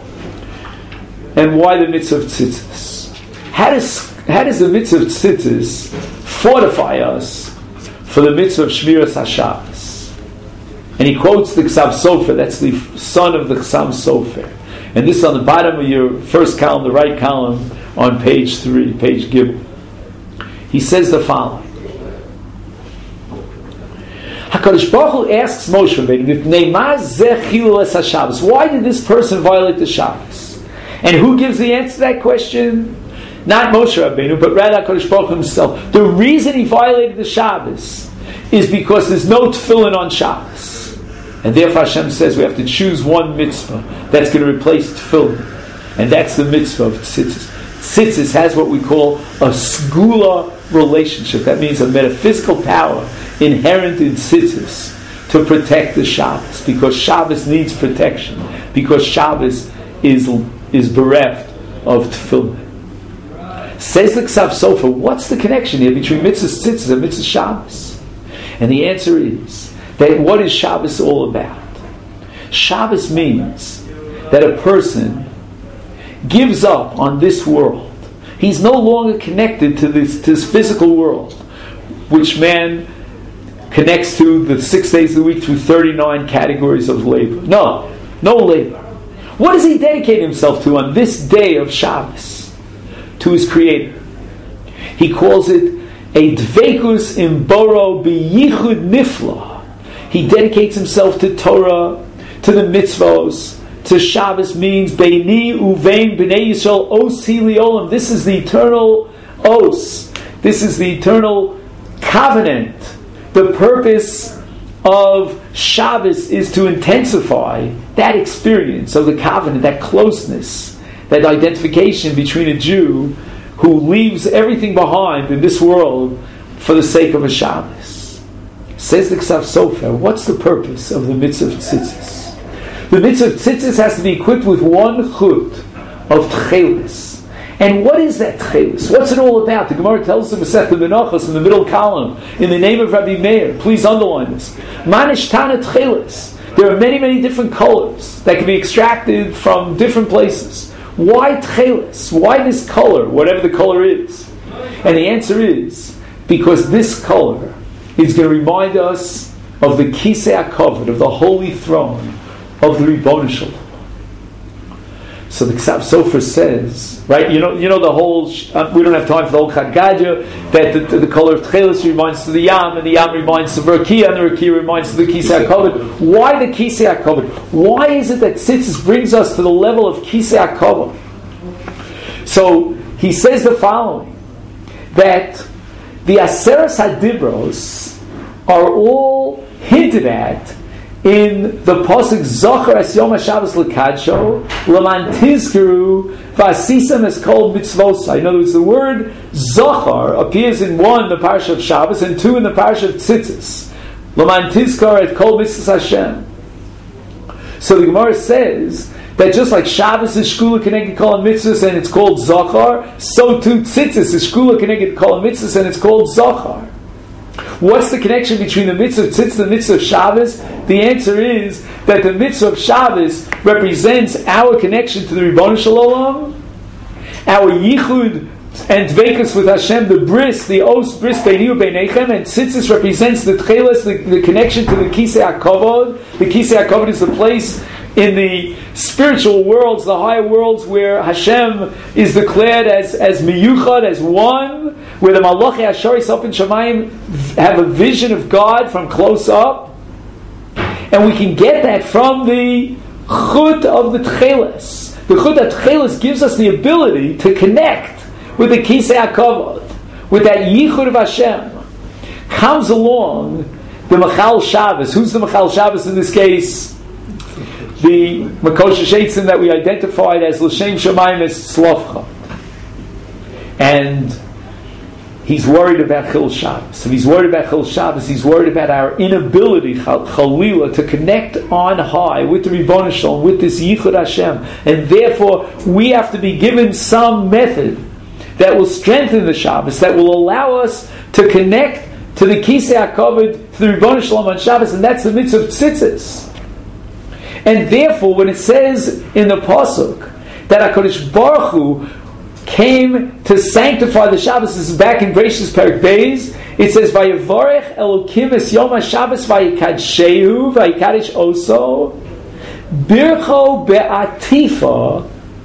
And why the mitzvah of tzitzis? How does how does the mitzvah of tzitzis fortify us for the mitzvah of Shmiras HaShabbos? And he quotes the Ksav Sofer, that's the son of the Ksav Sofer. And this is on the bottom of your first column, the right column, on page three, page Gimel. He says the following. HaKadosh Baruch Hu asks Moshe Rabbeinu, why did this person violate the Shabbos? And who gives the answer to that question? Not Moshe Rabbeinu, but rather HaKadosh Baruch Hu himself. The reason he violated the Shabbos is because there's no tefillin on Shabbos. And therefore Hashem says we have to choose one mitzvah that's going to replace tefillin. And that's the mitzvah of tzitzis. Tzitzis has what we call a segula relationship. That means a metaphysical power inherent in tzitzis to protect the Shabbos. Because Shabbos needs protection. Because Shabbos is, is bereft of tefillin. Says the Ksav Sofer, what's the connection here between mitzvah tzitzis and mitzvah Shabbos? And the answer is that what is Shabbos all about? Shabbos means that a person gives up on this world. He's no longer connected to this, to this physical world, which man connects to the six days of the week through thirty-nine categories of labor. No, no labor. What does he dedicate himself to on this day of Shabbos? To his Creator. He calls it a dveikus im boro biyichud nifla. He dedicates himself to Torah, to the mitzvos, to Shabbos means beini uvein b'nei Yisrael os hi liolam. This is the eternal os. This is the eternal covenant. The purpose of Shabbos is to intensify that experience of the covenant, that closeness, that identification between a Jew who leaves everything behind in this world for the sake of a Shabbos. Says the Ksav Sofer, what's the purpose of the mitzvah of tzitzis? The mitzvah of tzitzis has to be equipped with one chut of tchelis. And what is that tchelis? What's it all about? The Gemara tells us in Masechta Menachos in the middle column, in the name of Rabbi Meir. Please underline this. Manish tana tchelis. There are many, many different colors that can be extracted from different places. Why tchelis? Why this color, whatever the color is? And the answer is, because this color is going to remind us of the Kisei HaKavod, of the holy throne of the Ribono Shel Olam. So the Ksav Sofer says, right? You know, you know the whole. Uh, we don't have time for the whole Chad Gadya. That the, the, the color of Tchelis reminds to the Yam, and the Yam reminds to Rakia, and the Rakia reminds to the Kisei HaKavod. Why the Kisei HaKavod? Why is it that Tzitzis brings us to the level of Kisei HaKavod? So he says the following: that the Aseres Hadibros are all hinted at in the pasuk Zocher es Yom HaShabbos L'Kadsho L'man Tizkeru V'asisem es Kol Mitzvosai. In other words, the word Zocher appears in one, the parasha of Shabbos, and two, in the parasha of Tzitzis. L'man Tizkar et Kol Mitzvos Hashem. So the Gemara says that just like Shabbos is Shkula Keneged Kol Mitzvos and it's called Zocher, so too Tzitzis is Shkula Keneged Kol Mitzvos and it's called Zocher. What's the connection between the mitzvah of Tzitzis and the mitzvah of Shabbos? The answer is that the mitzvah of Shabbos represents our connection to the Ribono Shel Olam, our yichud and dveikus with Hashem, the bris, the os bris beini ubeinechem, and Tzitzis represents the tcheles, the, the connection to the Kisei HaKavod. The Kisei HaKavod is the place in the spiritual worlds, the higher worlds, where Hashem is declared as as miyuchad, as one, where the Malachei Hasharis up in Shamayim have a vision of God from close up, and we can get that from the chut of the tcheles. The chut of tcheles gives us the ability to connect with the Kisei HaKavod, with that yichud of Hashem. Comes along the Machal Shabbos. Who's the Machal Shabbos in this case? The Makosha Sheitzim that we identified as L'Shem Shamayim as Tzlofcha. And he's worried about Chil Shabbos. If he's worried about Chil Shabbos, he's worried about our inability, Chalila, to connect on high with the Ribono Shel Olam, with this Yichud Hashem. And therefore, we have to be given some method that will strengthen the Shabbos, that will allow us to connect to the Kisei HaKavod, to the Ribono Shel Olam on Shabbos, and that's the mitzvah of Tzitzis. And therefore, when it says in the pasuk that HaKadosh Baruch Hu came to sanctify the Shabbos, this is back in Bereshis Perek Beis, it says, Vayevorech Elokim es Yom HaShabbos Vayikadshehu Vayikadesh Oso Bircho Be'atifa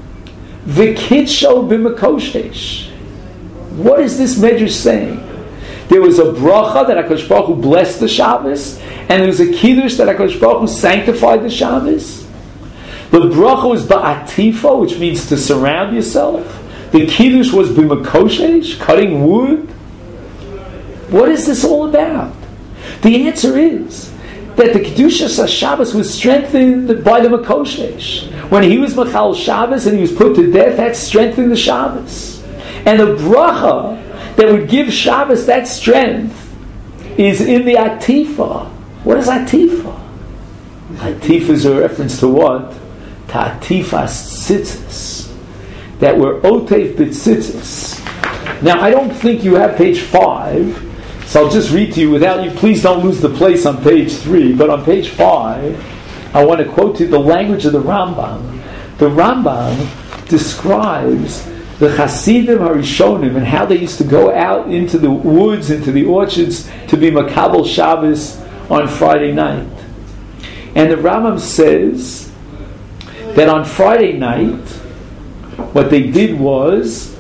V'Kidsho B'Makoshesh. What is this medrash saying? There was a bracha that HaKadosh Baruch Hu blessed the Shabbos, and there was a kiddush that HaKadosh Baruch Hu sanctified the Shabbos. The bracha was ba'atifa, which means to surround yourself. The kiddush was b'makoshesh, cutting wood. What is this all about? The answer is that the kedushas Shabbos was strengthened by the makoshesh. When he was machal Shabbos and he was put to death, that strengthened the Shabbos. And the bracha that would give Shabbos that strength is in the atifa. What is atifa? Atifa is a reference to what? To atifas tzitzis. That were otef b'tzitzis. Now, I don't think you have page five, so I'll just read to you without you. Please don't lose the place on page three. But on page five, I want to quote to you the language of the Rambam. The Rambam describes the Hasidim Harishonim and how they used to go out into the woods, into the orchards to be Makabel Shabbos on Friday night. And the Rambam says that on Friday night, what they did was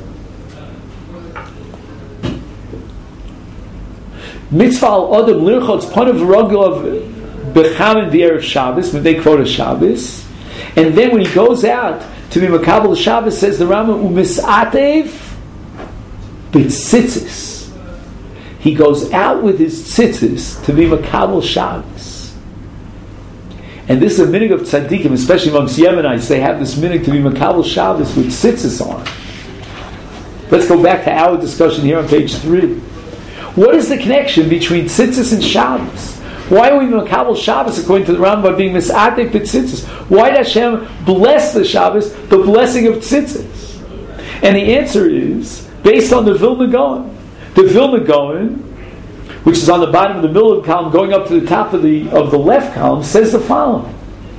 Mitzvah al Adam Lirchotz Panav Rogov Bechamin the Erev Shabbos, when they quote a Shabbos, and then when he goes out to be Makabel Shabbos, says the Rambam, Umisatev B'tzitzis. He goes out with his tzitzis to be Makabel Shabbos. And this is a minig of tzaddikim, especially amongst Yemenites. They have this minig to be Makabel Shabbos with tzitzis on. Let's go back to our discussion here on page three. What is the connection between tzitzis and Shabbos? Why are we Makabel Shabbos according to the Rambam by being Misatek B'tzitzis? Why did Hashem bless the Shabbos, the blessing of tzitzis? And the answer is based on the Vilna Gaon. The Vilna Gaon which is on the bottom of the middle of the column, going up to the top of the of the left column, says the following: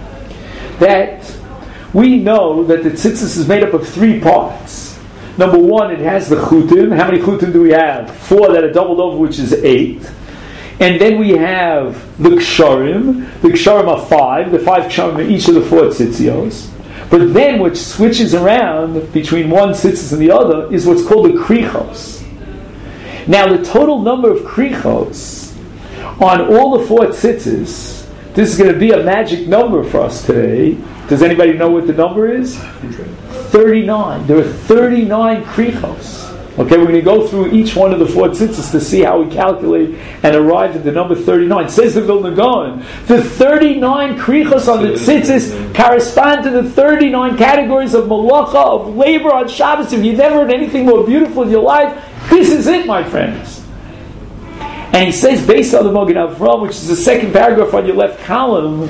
that we know that the tzitzis is made up of three parts. Number one, it has the chutim. How many chutim do we have? Four that are doubled over, which is eight. And then we have the ksharim. The ksharim are five. The five ksharim are each of the four tzitzios. But then what switches around between one tzitzis and the other is what's called the krichos. Now the total number of krichos on all the four tzitzis, this is going to be a magic number for us today. Does anybody know what the number is? thirty-nine. There are thirty-nine krichos. Okay, we're going to go through each one of the four tzitzis to see how we calculate and arrive at the number thirty-nine. Says the Vilna Gaon, the thirty-nine krichos on the tzitzis correspond to the thirty-nine categories of malacha, of labor on Shabbos. If you've never heard anything more beautiful in your life, this is it, my friends. And he says, based on the Magen Avraham, which is the second paragraph on your left column,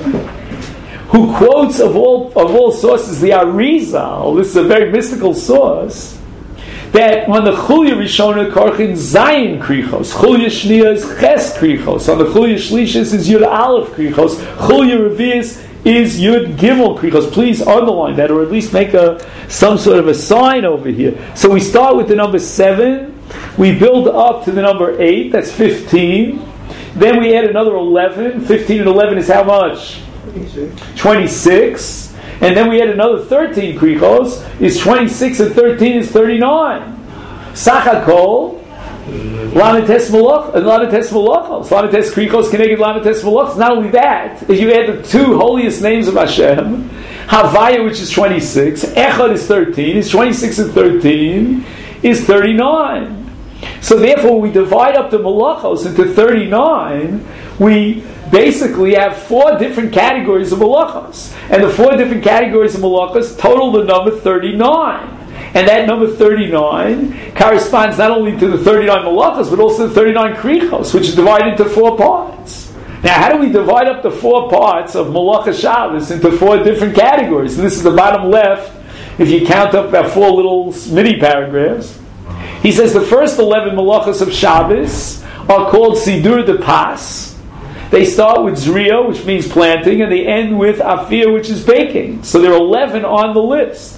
who quotes of all of all sources the Arizal, this is a very mystical source, that on the Chulya Rishona Korchin Zayin Krichos, Chulya Shniya is Ches Krichos, on the Chulya Shlishis is Yud Aleph Krichos, Chulya Revius is Yud Gimel Krichos. Please underline that, or at least make a some sort of a sign over here. So we start with the number seven, we build up to the number eight, that's fifteen. Then we add another eleven. fifteen and eleven is how much? twenty-six. And then we add another thirteen krichos, is twenty-six and thirteen is thirty-nine. Sachakol, Lamites Malach, and Lamites Malachos. Lamites krichos connected Lamites Malachos. Not only that, if you add the two holiest names of Hashem, Havaya, which is twenty-six, Echad is thirteen, is twenty-six and thirteen, is thirty-nine. So therefore, when we divide up the malachos into thirty-nine, we basically have four different categories of malachos. And the four different categories of malachos total the number thirty-nine. And that number thirty-nine corresponds not only to the thirty-nine malachos, but also the thirty-nine krichos, which is divided into four parts. Now, how do we divide up the four parts of Malacha Shabbos into four different categories? And this is the bottom left, if you count up about four little mini paragraphs. He says the first eleven malachos of Shabbos are called Sidur de Pas. They start with Zriya, which means planting, and they end with Afir, which is baking. So there are eleven on the list.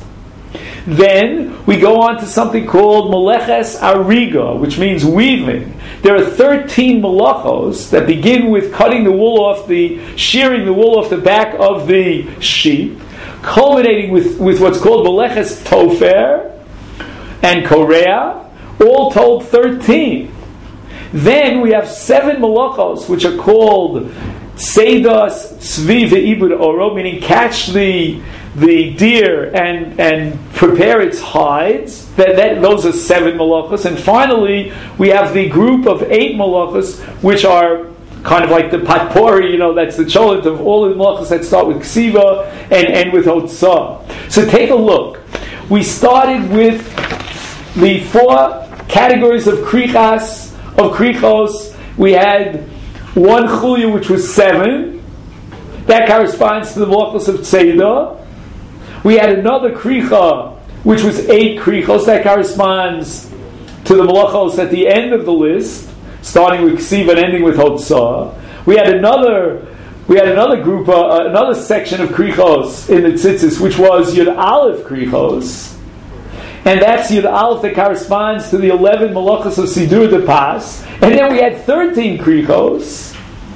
Then we go on to something called Meleches Ariga, which means weaving. There are thirteen malachos that begin with cutting the wool off the, shearing the wool off the back of the sheep, culminating with, with what's called Meleches Tofer and Korea, all told thirteen. Then we have seven malachos, which are called Seidas, Tzvi, Ve'ibud Oro, meaning catch the the deer and and prepare its hides. That, that those are seven malachos. And finally, we have the group of eight malachos, which are kind of like the patpori, you know, that's the cholent of all the malachos that start with ksiva and end with hotzah. So take a look. We started with the four categories of krichas, of krichos. We had one chulya, which was seven. That corresponds to the malachos of tzeidah. We had another kricha, which was eight krichos. That corresponds to the malachos at the end of the list, starting with ksiva and ending with hotzah. We had another, we had another group, uh, another section of krichos in the tzitzis, which was Yud Aleph krichos. And that's Yud Aleph that corresponds to the eleven malachos of Sidur de Pas. And then we had thirteen krichos,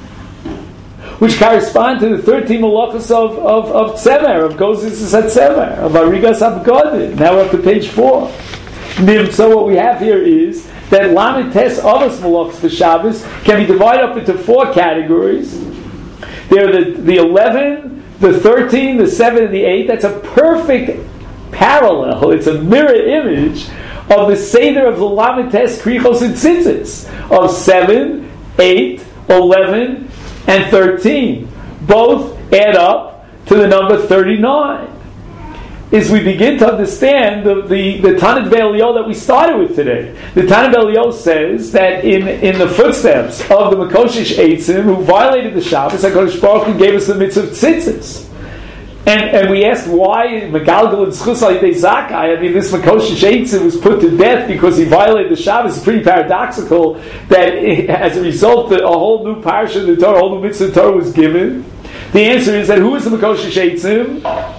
which correspond to the thirteen malachos of, of, of Tzemer, of Gozis at Tzemer, of Arigas Abgodin. Now we're up to page four. So what we have here is that Lamed Tes Avos malachos for Shabbos can be divided up into four categories. There are the, the eleven, the thirteen, the seven, and the eight. That's a perfect parallel, it's a mirror image of the Seder of the Lamed Tes Krichos and Tzitzis of seven, eight, eleven, and thirteen. Both add up to the number thirty-nine. As we begin to understand the, the, the Tanit Be'Eliyah that we started with today. The Tanit Be'Eliyah says that in, in the footsteps of the Mekoshish Eitzim who violated the Shabbos, HaKadosh Baruch Hu gave us the mitzvah of Tzitzis. And and we asked why Megalgal and Schus al Yidei Zakai. I mean, this Makoshish Eitzim was put to death because he violated the Shabbos. It's pretty paradoxical that it, as a result, a whole new parsha of the Torah, a whole new mitzvah of the Torah was given. The answer is that who is the Makoshish Eitzim?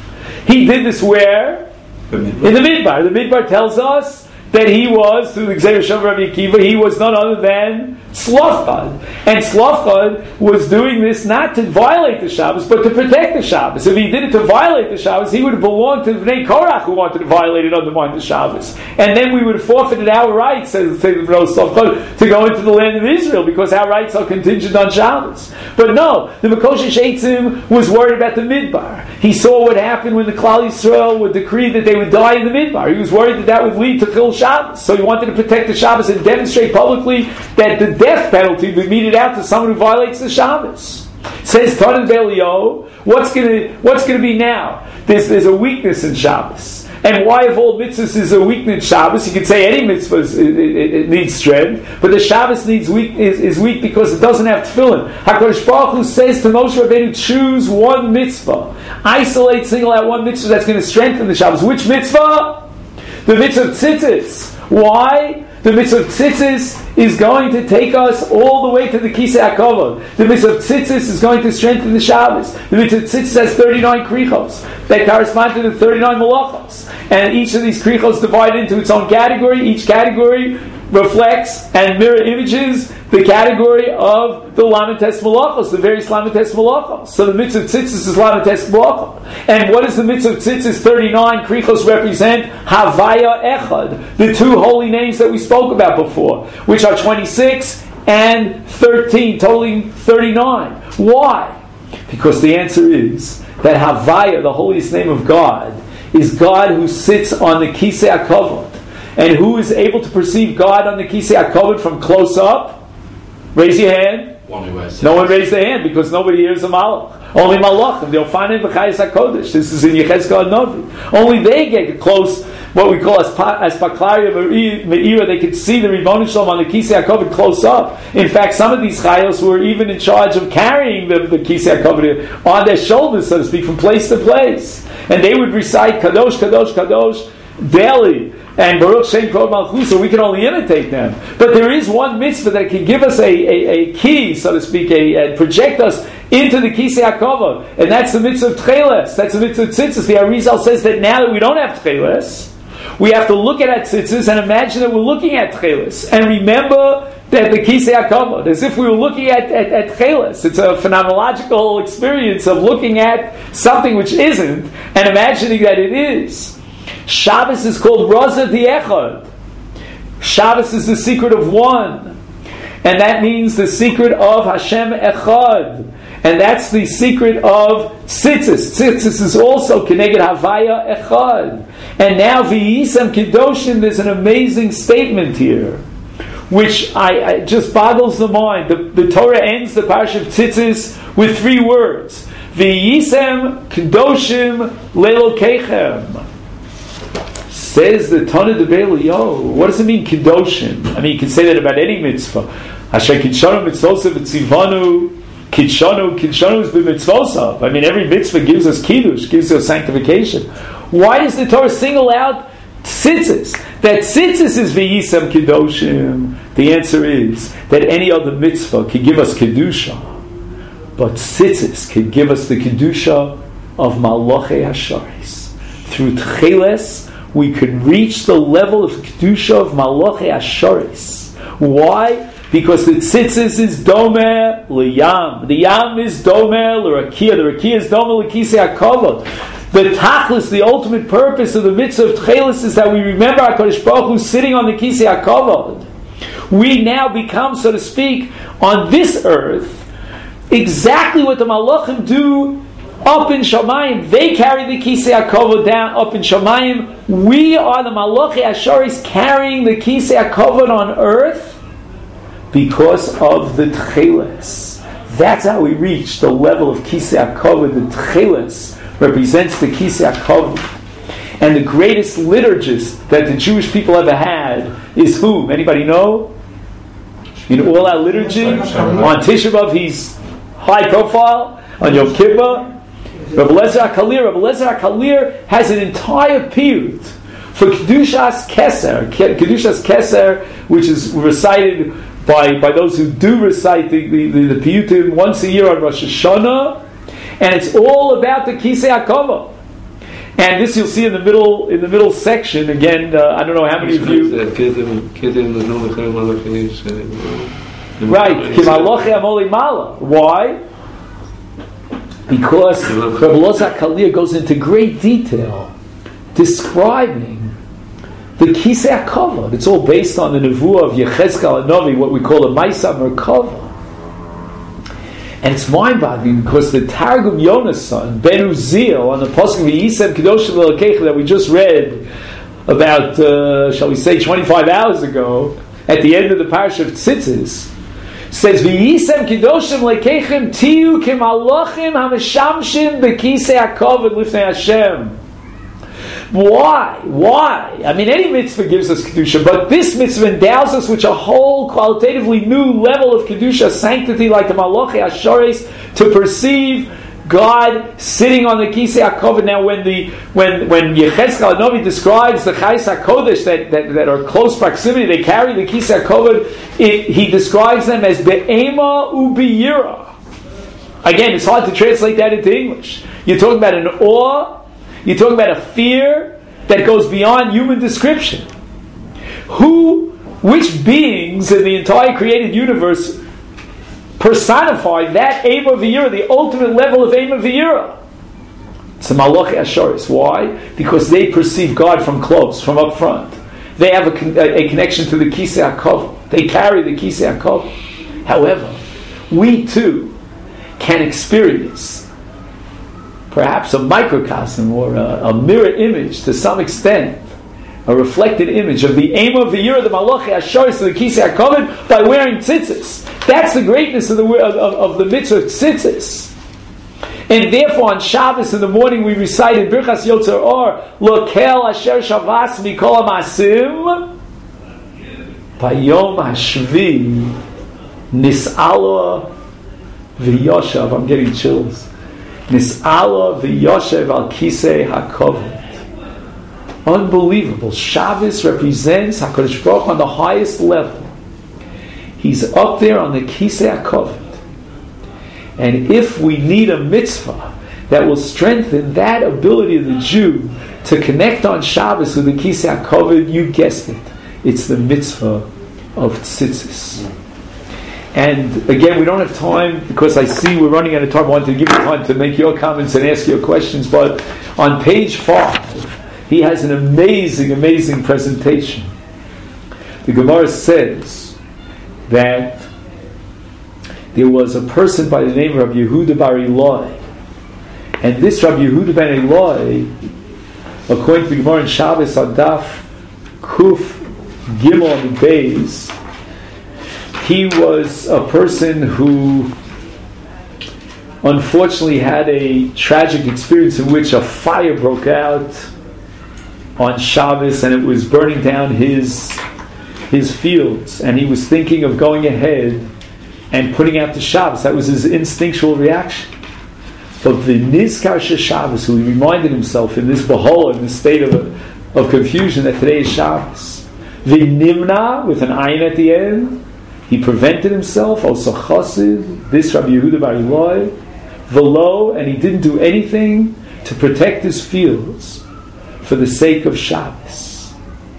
He did this where? In the Midbar. The Midbar tells us that he was, through the Gzeir Shem Rabbi Akiva, he was none other than Tzlofchad. And Tzlofchad was doing this not to violate the Shabbos, but to protect the Shabbos. If he did it to violate the Shabbos, he would have belonged to the Bnei Korach who wanted to violate and undermine the Shabbos. And then we would have forfeited our rights, as say the Tzlofchad, to go into the land of Israel, because our rights are contingent on Shabbos. But no, the Makoshish Eitzim was worried about the Midbar. He saw what happened when the Klal Yisrael would decree that they would die in the Midbar. He was worried that that would lead to Chil Shabbos. So he wanted to protect the Shabbos and demonstrate publicly that the death penalty would be meted out to someone who violates the Shabbos. Says Tanan Belio, what's going to what's going to be now? There's, there's a weakness in Shabbos. And why of all mitzvahs is a weakness in Shabbos? You could say any mitzvah is, it, it, it needs strength, but the Shabbos needs weak, is, is weak because it doesn't have tefillin. HaKadosh Baruch Hu says to Moshe Rabbeinu, choose one mitzvah. Isolate, single out one mitzvah that's going to strengthen the Shabbos. Which mitzvah? The mitzvah of tzitzis. Why? The mitzvah of tzitzis is going to take us all the way to the Kisei HaKavod. The mitzvah of tzitzis is going to strengthen the Shabbos. The mitzvah of tzitzis has thirty-nine krichos that correspond to the thirty-nine malachos. And each of these krichos divided into its own category. Each category reflects and mirror images the category of the Lamentes Malachos, the various Lamentes Malachos. So the mitzvah of tzitzis is Lamentes Malachos. And what does the mitzvah of tzitzis thirty-nine krichos represent? Havaya Echad, the two holy names that we spoke about before, which are twenty-six and thirteen, totaling thirty-nine. Why? Because the answer is that Havaya, the holiest name of God, is God who sits on the Kisei HaKavod. And who is able to perceive God on the Kisei HaKavod from close up? Raise your hand. One who wears no one raised their hand because nobody hears a malach. Only malachim. They'll find it in B'chayis HaKodesh. This is in Yechezkel Novi. Only they get close, what we call as Paklaria Me'ira. They can see the Ribbono Shalom on the Kisei HaKavod close up. In fact, some of these chayos were even in charge of carrying the, the Kisei HaKavod on their shoulders, so to speak, from place to place. And they would recite Kadosh, Kadosh, Kadosh daily. And Baruch Shem Kod Malchus, so we can only imitate them. But there is one mitzvah that can give us a, a, a key, so to speak, a, a project us into the Kisei HaKavod, and that's the mitzvah of Tcheles. That's the mitzvah of Tzitzis. The Arizal says that now that we don't have Tcheles, we have to look at our Tzitzis and imagine that we're looking at Tcheles. And remember that the Kisei HaKavod, as if we were looking at, at, at Tcheles. It's a phenomenological experience of looking at something which isn't, and imagining that it is. Shabbos is called Raza D'Echad. Shabbos is the secret of one. And that means the secret of Hashem Echad. And that's the secret of Tzitzis. Tzitzis is also Keneged Havaya Echad. And now V'yisam Kedoshim, there's an amazing statement here, which I, I just boggles the mind. The, the Torah ends the Parsha of Tzitzis with three words. V'yisam Kedoshim Le'Elokechem. Says the Tana Debele, yo, what does it mean, Kedoshim? I mean, you can say that about any mitzvah. Asher Kitshanu Mitzvosav V'Tzivanu, Kitshanu, Kitshanu is b'mitzvosav. I mean, every mitzvah gives us Kiddush, gives us sanctification. Why does the Torah single out Tzitzis? That Tzitzis is V'yisam Kedoshim. The answer is that any other mitzvah can give us Kedusha, but Tzitzis can give us the Kedusha of Malachei Hasharis. Through Tcheles, we can reach the level of Kedusha of Malachei Hasharis. Why? Because the Tzitzis is Domer L'Yam. The Yam is Domer L'Rakia. The Rakia is Domer L'Kisei HaKavod. The Tachlis, the ultimate purpose of the mitzvah of Tchelis is that we remember HaKadosh Baruch Hu sitting on the Kisei HaKavod. We now become, so to speak, on this earth, exactly what the Malachim do up in Shamayim. They carry the Kisei HaKavod down up in Shamayim. We are the Malachei Hasharis carrying the Kisei HaKavod on earth because of the Tcheles. That's how we reach the level of Kisei HaKavod. The Tcheles represents the Kisei HaKavod. And the greatest liturgist that the Jewish people ever had is whom? Anybody know? In all our liturgy, on Tisha B'Av he's high profile. On Yom Kippur, Rabbi Lezer HaKalir, Rabbi Lezer HaKalir has an entire period for Kedushas Keser, Kedushas Keser, which is recited by, by those who do recite the, the, the, the Piyutim once a year on Rosh Hashanah, and it's all about the Kisei HaKavod. And this you'll see in the middle in the middle section. Again, uh, I don't know how many of you. Right, Kimaloche Amoli Mala. Why? Because Rabbi Lezer HaKalir goes into great detail describing the Kisei HaKavod. It's all based on the Nevuah of Yechezkel HaNavi, what we call a Maisa Merkava. And it's mind-boggling because the Targum Yonasan, Ben Uziel, on the Pasuk V'yisem Kedoshim L'Elokeicha that we just read about, uh, shall we say, twenty-five hours ago, at the end of the Parasha of Tzitzis, says V'yisem Kedoshim L'Elokeichim Tiyu K'malachim HaMeshamshim B'Kisei HaKavod Lifnei Hashem. Why? Why? I mean, any mitzvah gives us Kedusha, but this mitzvah endows us with a whole qualitatively new level of Kedusha, sanctity, like the Malachi Asharis, to perceive God sitting on the Kisei HaKavod. Now, when the when when Yechezkel HaNavi describes the Chayes HaKodesh that, that, that are close proximity, they carry the Kisei HaKavod, it, he describes them as Be'ema U'Biyira. Again, it's hard to translate that into English. You're talking about an awe. You're talking about a fear that goes beyond human description. Who, which beings in the entire created universe personify that Eima V'Yira, the ultimate level of Eima V'Yira? It's the Malachi Asharis. Why? Because they perceive God from close, from up front. They have a, a, a connection to the Kisei HaKavod. They carry the Kisei HaKavod. However, we too can experience perhaps a microcosm or a, a mirror image to some extent, a reflected image of the aim of the year of the Malachi Asharis of the Kisei HaKavod by wearing tzitzis. That's the greatness of the of, of the mitzvah tzitzis. And therefore on Shabbos in the morning we recited Birchas Yotzer Or, Lokel Asher Shavas Mikol HaMasim Bayom HaShvi Nis'ala V'Yoshav. I'm getting chills. Nis'ala v'yoshev al kisei hakavod. Unbelievable. Shabbos represents HaKadosh Baruch Hu on the highest level. He's up there on the kisei hakavod. And if we need a mitzvah that will strengthen that ability of the Jew to connect on Shabbos with the kisei hakavod, you guessed it. It's the mitzvah of tzitzis. And again, we don't have time because I see we're running out of time. I wanted to give you time to make your comments and ask your questions. But on page five, he has an amazing, amazing presentation. The Gemara says that there was a person by the name of Rabbi Yehuda Bar Eloi. And this Rabbi Yehuda Bar Eloi, according to the Gemara in Shabbos Adaf Kuf Gimel and Beis, he was a person who unfortunately had a tragic experience in which a fire broke out on Shabbos and it was burning down his his fields, and he was thinking of going ahead and putting out the Shabbos. That was his instinctual reaction. But the Nizkar Shabbos, who he reminded himself in this Behola, in this state of, of confusion that today is Shabbos, the Nimna with an ayin at the end, he prevented himself, also Chassid, this Rabbi Yehuda Bar Eloi, Velo, and he didn't do anything to protect his fields for the sake of Shabbos.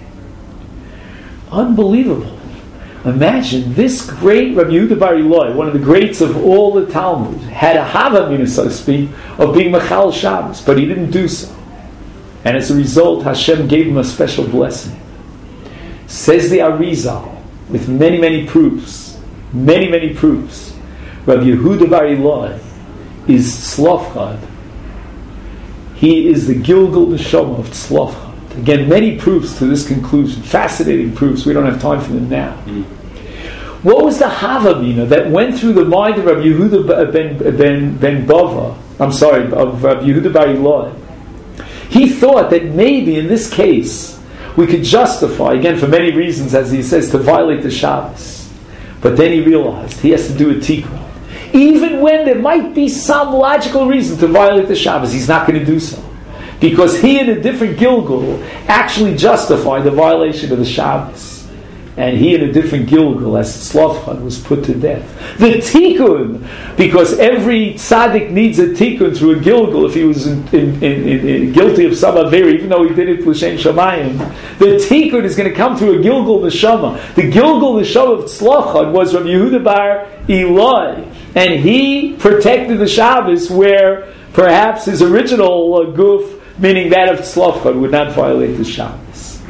Unbelievable. Imagine this great Rabbi Yehuda Bar Eloi, one of the greats of all the Talmud, had a Havamina, so to speak, of being Machal Shabbos, but he didn't do so. And as a result, Hashem gave him a special blessing. Says the Arizal, with many, many proofs, many, many proofs, Rabbi Yehuda Bar Eloi is Tzlofchad. He is the Gilgal Neshama of Tzlofchad. Again, many proofs to this conclusion. Fascinating proofs. We don't have time for them now. Mm. What was the Havamina that went through the mind of Rabbi Yehuda ben, ben, ben Bava, I'm sorry, of Rabbi Yehuda Bar Eloi? He thought that maybe in this case we could justify, again for many reasons, as he says, to violate the Shabbos. But then he realized he has to do a tikkun. Even when there might be some logical reason to violate the Shabbos, he's not going to do so. Because he, in a different Gilgul, actually justified the violation of the Shabbos. And he, in a different Gilgul, as Tzlofchad, was put to death. The Tikkun, because every tzaddik needs a Tikkun through a Gilgul if he was in, in, in, in, guilty of some Avera, even though he did it L'Shem Shamayim. The Tikkun is going to come through a Gilgul Neshama. The Gilgul Neshama of Tzlofchad was from Yehuda Bar Eloi. And he protected the Shabbos where perhaps his original uh, goof, meaning that of Tzlofchad, would not violate the Shabbos.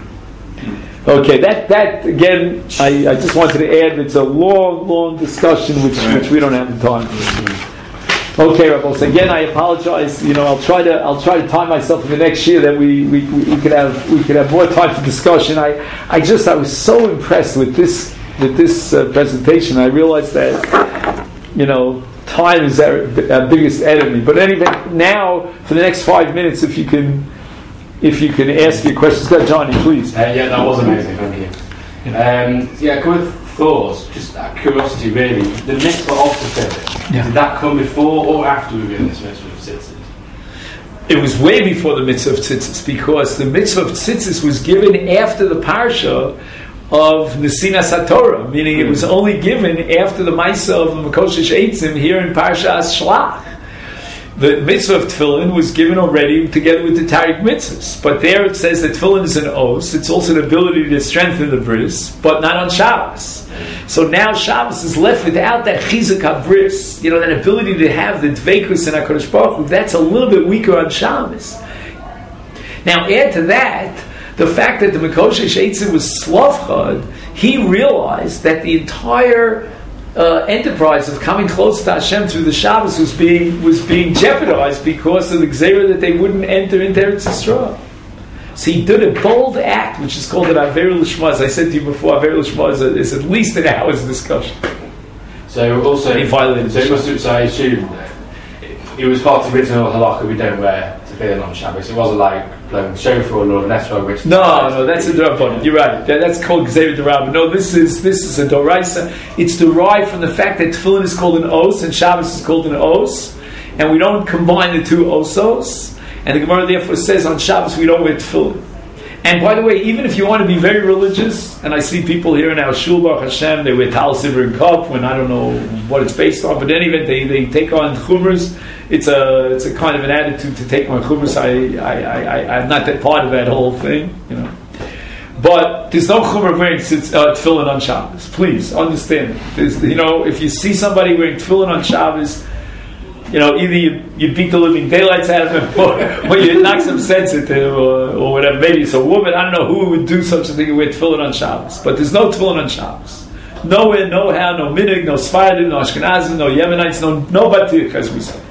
Okay, that, that again, I, I just wanted to add, it's a long, long discussion which which we don't have the time for. Okay, Rabbi, so again, I apologize. You know, I'll try to I'll try to time myself for the next year that we, we, we could have we could have more time for discussion. I, I just I was so impressed with this with this uh, presentation. I realized that, you know, time is our, our biggest enemy. But anyway, now for the next five minutes, if you can. If you can ask your questions, go Johnny, please. Uh, yeah, that was amazing, thank you. Um, yeah, a couple of thoughts, just out of curiosity really. The mitzvah of the yeah. did that come before or after we were given this mitzvah of tzitzis? It was way before the mitzvah of tzitzis, because the mitzvah of tzitzis was given after the parsha of Nesinas HaTorah, meaning it was only given after the Maisa of the Mekoshesh Eitzim here in Parshas Shlach. The mitzvah of tefillin was given already together with the Tariq mitzvahs. But there it says that tefillin is an os. It's also an ability to strengthen the bris, but not on Shabbos. So now Shabbos is left without that chizuk habris, you know, that ability to have the dveikus and HaKadosh Baruch Hu. That's a little bit weaker on Shabbos. Now add to that the fact that the Mekoshesh Eitzim was Tzlofchad. He realized that the entire Uh, enterprise of coming close to Hashem through the Shabbos was being was being jeopardized because of the Gzeira that they wouldn't enter into Eretz Yisrael. So he did a bold act, which is called an Avera L'Shma. As I said to you before, Avera L'Shma is, is at least an hour's discussion. So also, he violated so, must, so I assume that it, it was part of the original halakha we don't wear tefillin on Shabbos. It wasn't like blowing shofar or Lord Nesra, which no, no, that's a D'Rabbanan. You're right. That, that's called Gzeira D'Rabbanan. No, this is this is a Doraisa. It's derived from the fact that tefillin is called an os and Shabbos is called an os, and we don't combine the two osos. And the Gemara therefore says on Shabbos we don't wear tefillin. And by the way, even if you want to be very religious, and I see people here in our shul, Baruch Hashem, they wear tal siver and cup, when I don't know what it's based on, but in any event, they, they take on chumras. It's a it's a kind of an attitude to take on chumras. I, I, I, I'm not that part of that whole thing, you know. But there's no chumra wearing uh, tefillin on Shabbos. Please, understand. There's, you know, if you see somebody wearing tefillin on Shabbos, you know, either you, you beat the living daylights out of him, or, or you knock some sense into him, or, or whatever. Maybe it's a woman. I don't know who would do such a thing and wear tefillin on Shabbos. But there's no tefillin on Shabbos. Nowhere, no how, no minig, no Sfaradim, no Ashkenazim, no Yemenites, no no batik, as we say.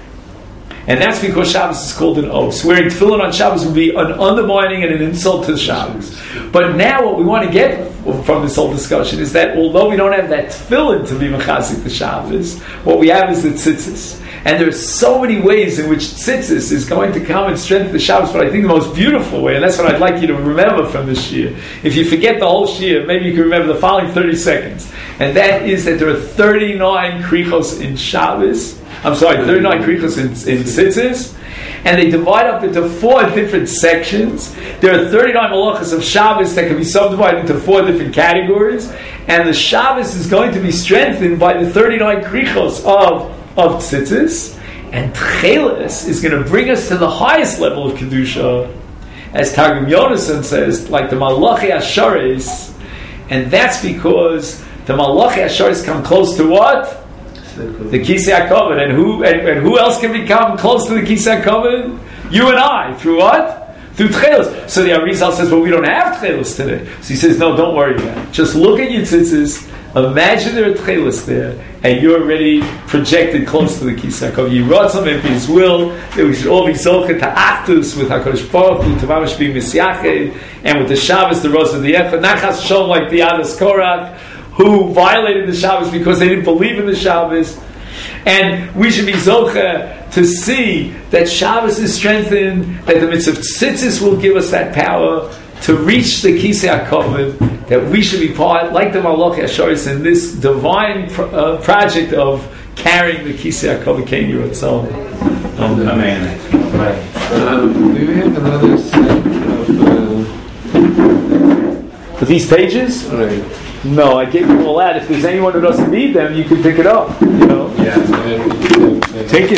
And that's because Shabbos is called an os. Wearing tefillin on Shabbos would be an undermining and an insult to Shabbos. But now what we want to get from this whole discussion is that although we don't have that tefillin to be mechazik the Shabbos, what we have is the tzitzis. And there are so many ways in which tzitzis is going to come and strengthen the Shabbos, but I think the most beautiful way, and that's what I'd like you to remember from this shir. If you forget the whole shir, maybe you can remember the following thirty seconds. And that is that there are thirty-nine krichos in Shabbos. I'm sorry, thirty-nine krichos in, in tzitzis, and they divide up into four different sections. There are thirty-nine malachas of Shabbos that can be subdivided into four different categories, and the Shabbos is going to be strengthened by the thirty-nine krichos of, of tzitzis, and tcheles is going to bring us to the highest level of kedusha, as Targum Yonason says, like the malachi asharis, and that's because the malachi asharis come close to what? The Kisei HaKavod, and who and, and who else can become close to the Kisei HaKavod? You and I. Through what? Through Tchelos. So the Arizal says, well, we don't have Tchelos today. So he says, no, don't worry about it. Just look at your tzitzis, imagine there are Tchelos there, and you're already projected close to the Kisei HaKavod. Yiratzon if His will, that we should all be Zolchet Ta'achtus with HaKadosh Baruch Hu, to Mamash be Misyached, and with the Shabbos, the Rosh of the Echad, Nachas Shalom like the Adas Korach, who violated the Shabbos because they didn't believe in the Shabbos. And we should be zocha to see that Shabbos is strengthened, that the mitzvah of tzitzis will give us that power to reach the Kisei HaKavod, that we should be part, like the Malach Asharis, in this divine pro- uh, project of carrying the Kisei HaKavod itself. Um, Amen. Um, do we have another set of? Uh, For these pages? right. No, I gave them all out. If there's anyone who doesn't need them, you can pick it up. You know, Yeah. take it.